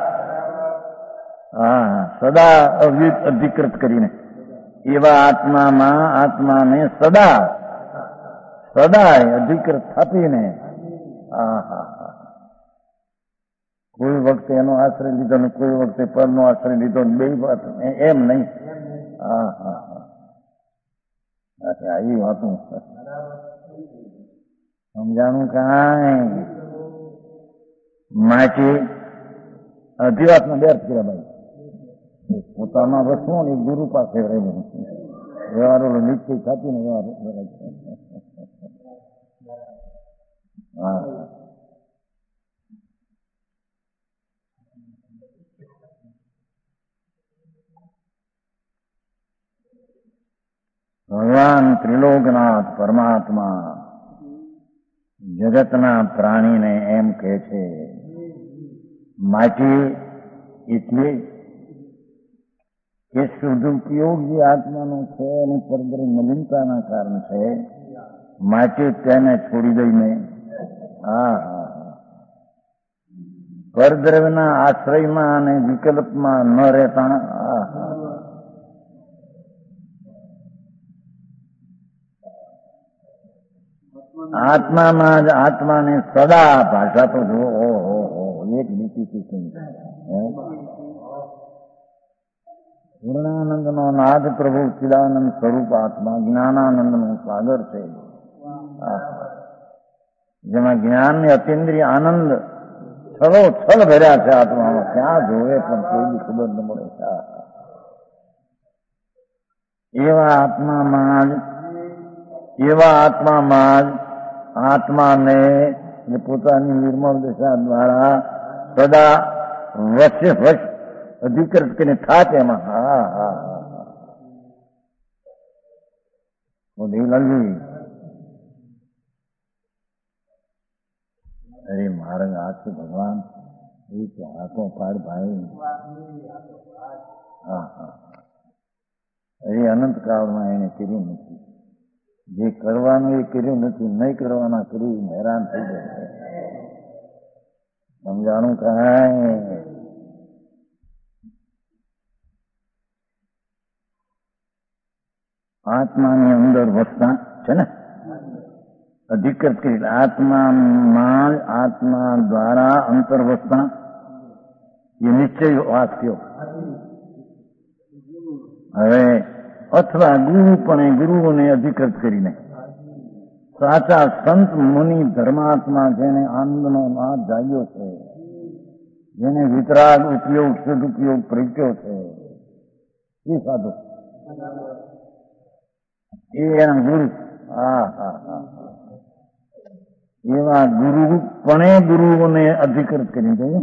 હા સદા અધિકૃત કરીને એવા આત્મામાં આત્માને સદા સદા અધિકૃત થાપીને હા હા હા કોઈ વખતે એનો આશ્રય લીધો ને કોઈ વખતે પરનો આશ્રય લીધો બે વાત એમ નહીં. હા હા હા આવી વાતું સમજાણું કાંઈ? માટી અધિવાસમાં બે અર્થ કર્યા ભાઈ. પોતાના વસ્તુ ને ગુરુ પાસે રહેવું વ્યવહારો નિશ્ચય સાચી ને વ્યવહાર. હા ભગવાન ત્રિલોકનાથ પરમાત્મા જગતના પ્રાણીને એમ કહે છે માટી એટલે એ શુદ્ધ ઉપયોગ જે આત્માનો છે અને પરદ્રવ્ય મલિનતાના કારણે છે. માટી તેને છોડી દઈને હા હા પરદ્રવ્યના આશ્રયમાં અને વિકલ્પમાં ન રહેતા હા હા આત્મામાં જ આત્માને સદા ભાષા તો જો ઓહો એક નીતિથી પૂર્ણાનંદ નો નાદ પ્રભુ ચિદાનંદ સ્વરૂપ આત્મા જ્ઞાનાનંદ નું સાગર છે. જેમાં જ્ઞાન ને અતિન્દ્રિય આનંદ છલો છલ ભર્યા છે આત્મામાં. ક્યાં જોવે પણ કોઈ ખબર ન મળે. એવા આત્મામાં જ એવા આત્મામાં જ આત્માને પોતાની નિર્મળ દશા દ્વારા સદા વચ્ચે વચ્ચ અધિકૃત કરીને થાત એમાં. હા હા હા દેવલાલજી, અરે મારા હાથ છે ભગવાન, એ હાથો પાડ ભાઈ. હા હા અરે અનંત કાળમાં એને કર્યું નથી. જે કરવાનું એ કર્યું નથી, નહીં કરવાના કર્યું હેરાન થઈ જાય. સમજાણું કાંઈ? આત્માની અંદર વસતા છે ને અધિકૃત કરી આત્મામાં આત્મા દ્વારા અંતર વસતા એ નિશ્ચય વાત થયો. હવે અથવા ગુરુ પણ ગુરુઓને અધિકૃત કરીને સાચા સંત મુનિ ધર્માત્મા જેને આનંદનો નાદ જાગ્યો છે, જેને વિતરાગ ઉપયોગ સદુપયોગ પ્રગટ્યો છે, એ સાધુ એ એના ગુરુ. હા હા હા એવા ગુરુ પણ ગુરુઓને અધિકૃત કરી દે.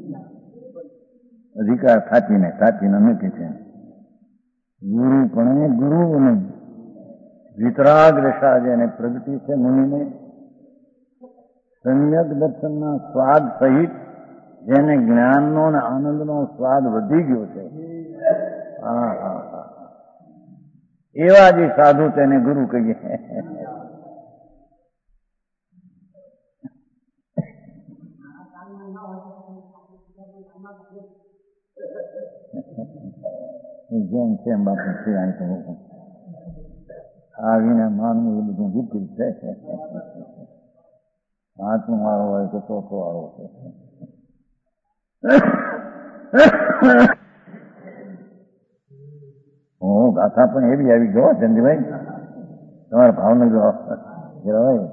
અધિકાર થાપીને થાપીને નથી છે. ગુરુ પણ ગુરુઓને વિતરાગ દશા જેને પ્રગતિ છે મુનિને, સમ્યક દર્શનના સ્વાદ સહિત જેને જ્ઞાનનો અને આનંદનો સ્વાદ વધી ગયો છે, હા હા હા એવા જે સાધુ તેને ગુરુ કહીએ. જેમ છે એમ બાપુ છે. આવીને માનવું એ બધું વિપરીત છે. પાંચમો વાળો હોય કે ચોથો વાળો છે. હું ગાથા પણ એવી આવી ગયો ચંદીભાઈ, તમારા ભાવનગર હોય.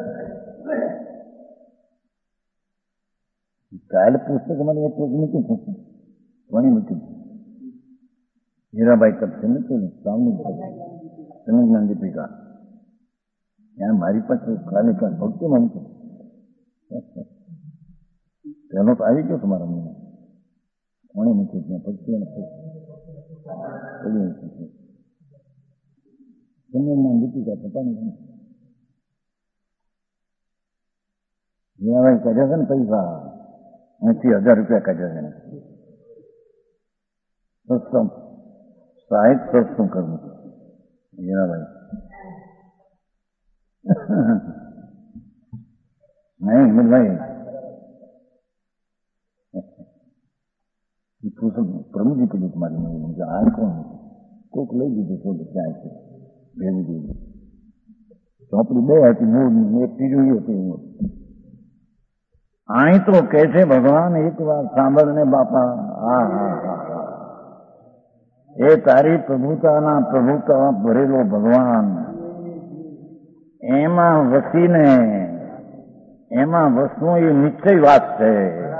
કાલે પુસ્તક મને એક મૂકી છે, ઘણી મૂકી હીરાબાઈ તરફથી નથી સામની સંજ્ઞાન દીપિકા ત્યાં મારી પાસે કાલે કાલ ભક્તિ માનતું તેનો તો આવી ગયો તમારા મને ઘણી મૂકી ત્યાં ભક્તિ અને સંજ્ઞાન દીપિકા પોતાની હીરાબાઈ કાઢ્યા છે ને પૈસા એસી હજાર રૂપિયા કાઢ્યા છે સત્સંગ સાહિત્ય સત્સંગ કરવું હીરાભાઈ નહીં હિંમતભાઈ પ્રમુજી કીધું મારી મમ્મી આ કોણ કોઈક લઈ દીધું થોડું ક્યાં છે ભેગું દીધું ચોપડી બે હતી મૂળ એક ત્રીજું હતું. અહીં તો કે છે ભગવાન એક વાર સાંભળને બાપા, હા હા હા એ તારી પ્રભુતાના પ્રભુતા ભરેલો ભગવાન એમાં વસીને એમાં વસવું એ નિશ્ચય વાત છે.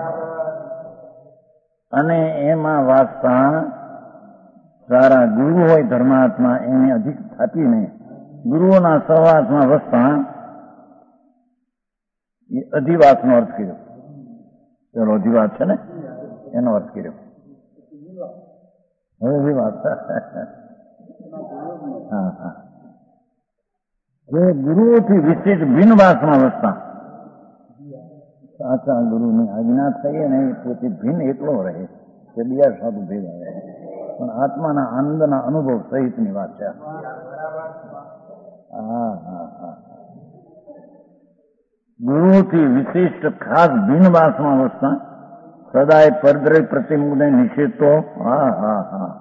અને એમાં વાસતા સારા ગુરુ હોય ધર્માત્મા એને અધિક થાપીને ગુરુઓના સહવાસમાં વસતા એ અધિવાસનો અર્થ કર્યો. પેલો અધિવાસ છે ને એનો અર્થ કર્યો. હવે અધિવાસ હા હા જે ગુરુઓથી વિશેષ ભિન્નવાસમાં વસતા સાચા ગુરુની આજ્ઞા થઈએ ને એ પોતે ભિન્ન એટલો રહે કે બીજા સાધુ ભેગા રહે, પણ આત્માના આનંદના અનુભવ સહિતની વાત છે. હા હા હા ગુરુથી વિશિષ્ટ ખાસ ભિન્નવાસમાં વસતા સદાય પરદ્રવ્ય પ્રતિમુને નિષેધતો. હા હા હા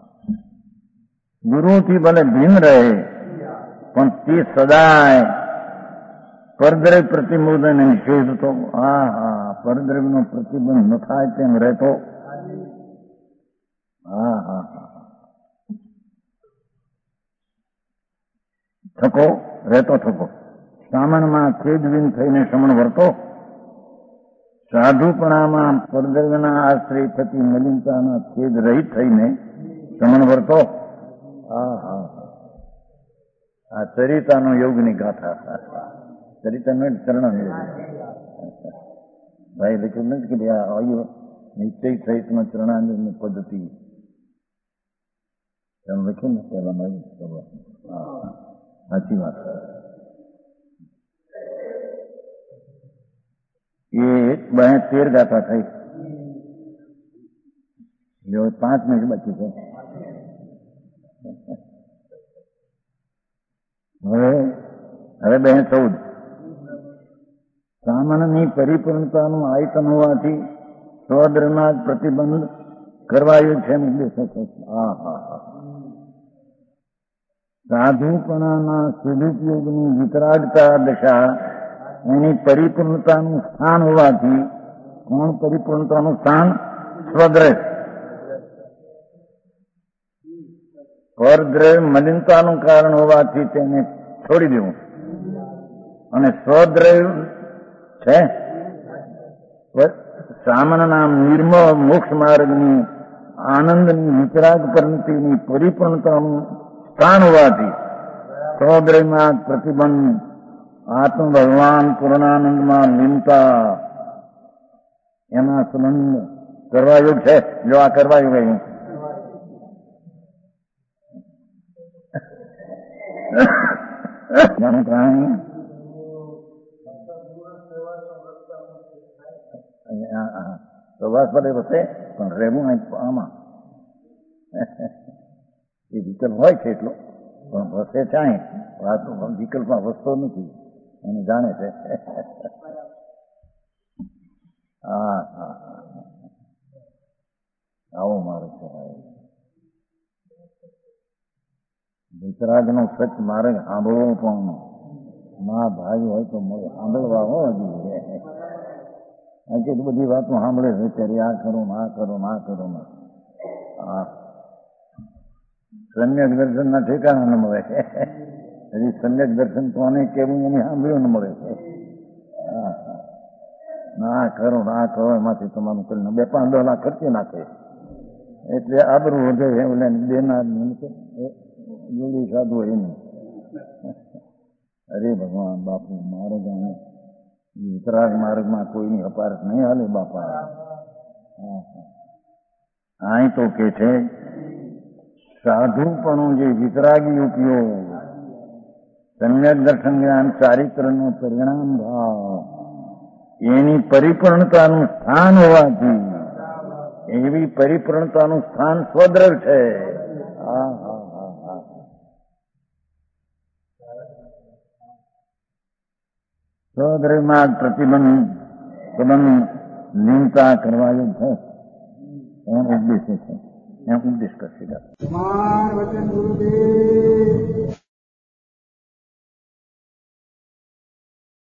ગુરુથી ભલે ભિન્ન રહે પણ તે સદાય પરદ્રવ્ય પ્રતિમુને નિષેધતો. હા હા પરદ્રવ્યનો પ્રતિબંધ ન થાય તેમ રહેતો. હા હા હા થકો રહેતો થકો સામણમાં ખેદવિન થઈને શ્રમણ વર્તો, સાધુપણામાં પરદ્રવ્યના આશ્રય થતી મલિનતાના ખેદ રહિત થઈને શ્રમણ વર્તો. હા હા આ ચરિતાનો યોગની ગાથા. ચરિતાનો ચરણ ભાઈ લખ્યું નથી કે ભાઈ આ નિશ્ચય સહિતનો ચરણાની પદ્ધતિ એમ લખ્યું ને પહેલામાં સાચી વાત. એ બે તેર ગાથા થઈ. જો પાંચ મિનિટ બાકી છે. હવે હવે બે ચૌદ. સામાનની પરિપૂર્ણતાનું આયતન હોવાથી સ્વદ્રમાં જ પ્રતિબંધ કરવાયું છે. હા હા હા સાધુપણાના સદુપયોગની વિતરાગતા દશા એની પરિપૂર્ણતાનું સ્થાન હોવાથી, કોણ પરિપૂર્ણતાનું સ્થાન? સ્વદ્રવ્ય. પરદ્રવ્ય મલિનતાનું કારણ હોવાથી તેને છોડી દેવું, અને સ્વદ્રવ્ય છે સામાનના નિર્મળ મોક્ષ માર્ગની આનંદની વિતરાગ પરિણતિની પરિપૂર્ણતાનું સ્થાન હોવાથી સ્વદ્રવ્યમાં પ્રતિબંધ આત્મ ભગવાન પૂર્ણાનંદમાં લીનતા એમાં સંબંધ કરવાયું છે. જો આ કરવાયું ગયું પ્રવાસ પડે વસે પણ રહેવું આમાં એ વિકલ્પ હોય છે એટલો, પણ વસે ચાહે વિકલ્પમાં વસતો નથી એને જાણે છે. હા હા આવો મારો છે. વિતરાગનો સચ માર્ગ સાંભળવો પણ મા ભાઈ હોય તો સાંભળવા હોય. હજી તો બધી વાતો સાંભળે છે ત્યારે આ કરો આ કરો આ કરો. હા સમ્યક દર્શન ના ઠેકાણા ન મળે. હજી સમ્યક દર્શન તો અને કેવું એને સાંભળ્યું ન મળે છે. હા ના કરો ના કરો એમાંથી તમારું કરીને બે પાંચ દસ લાખ ખર્ચી નાખે એટલે આબરું વધે. ઓલા દેનાર જોડી સાધુ એનું. અરે ભગવાન બાપુ મારો જાણે વિતરાગ માર્ગમાં કોઈની અપારત નહીં હાલે બાપા. અહીં તો કે છે સાધુપણું જે વિતરાગી ઉપયોગ, સમ્યક દર્શન જ્ઞાન ચારિત્રનો પરિણામ ભાવ એની પરિપૂર્ણતાનું સ્થાન હોવાથી, એવી પરિપૂર્ણતાનું સ્થાન સ્વદ્રવ્ય છે. હા હા હા હા સ્વદ્રવ્યમાં પ્રતિબંધ સંબંધ લીનતા કરવાયું છે. એમ ઉપદેશ છે. એમ ઉપદેશ કરશે. વચન ગુરુદેવ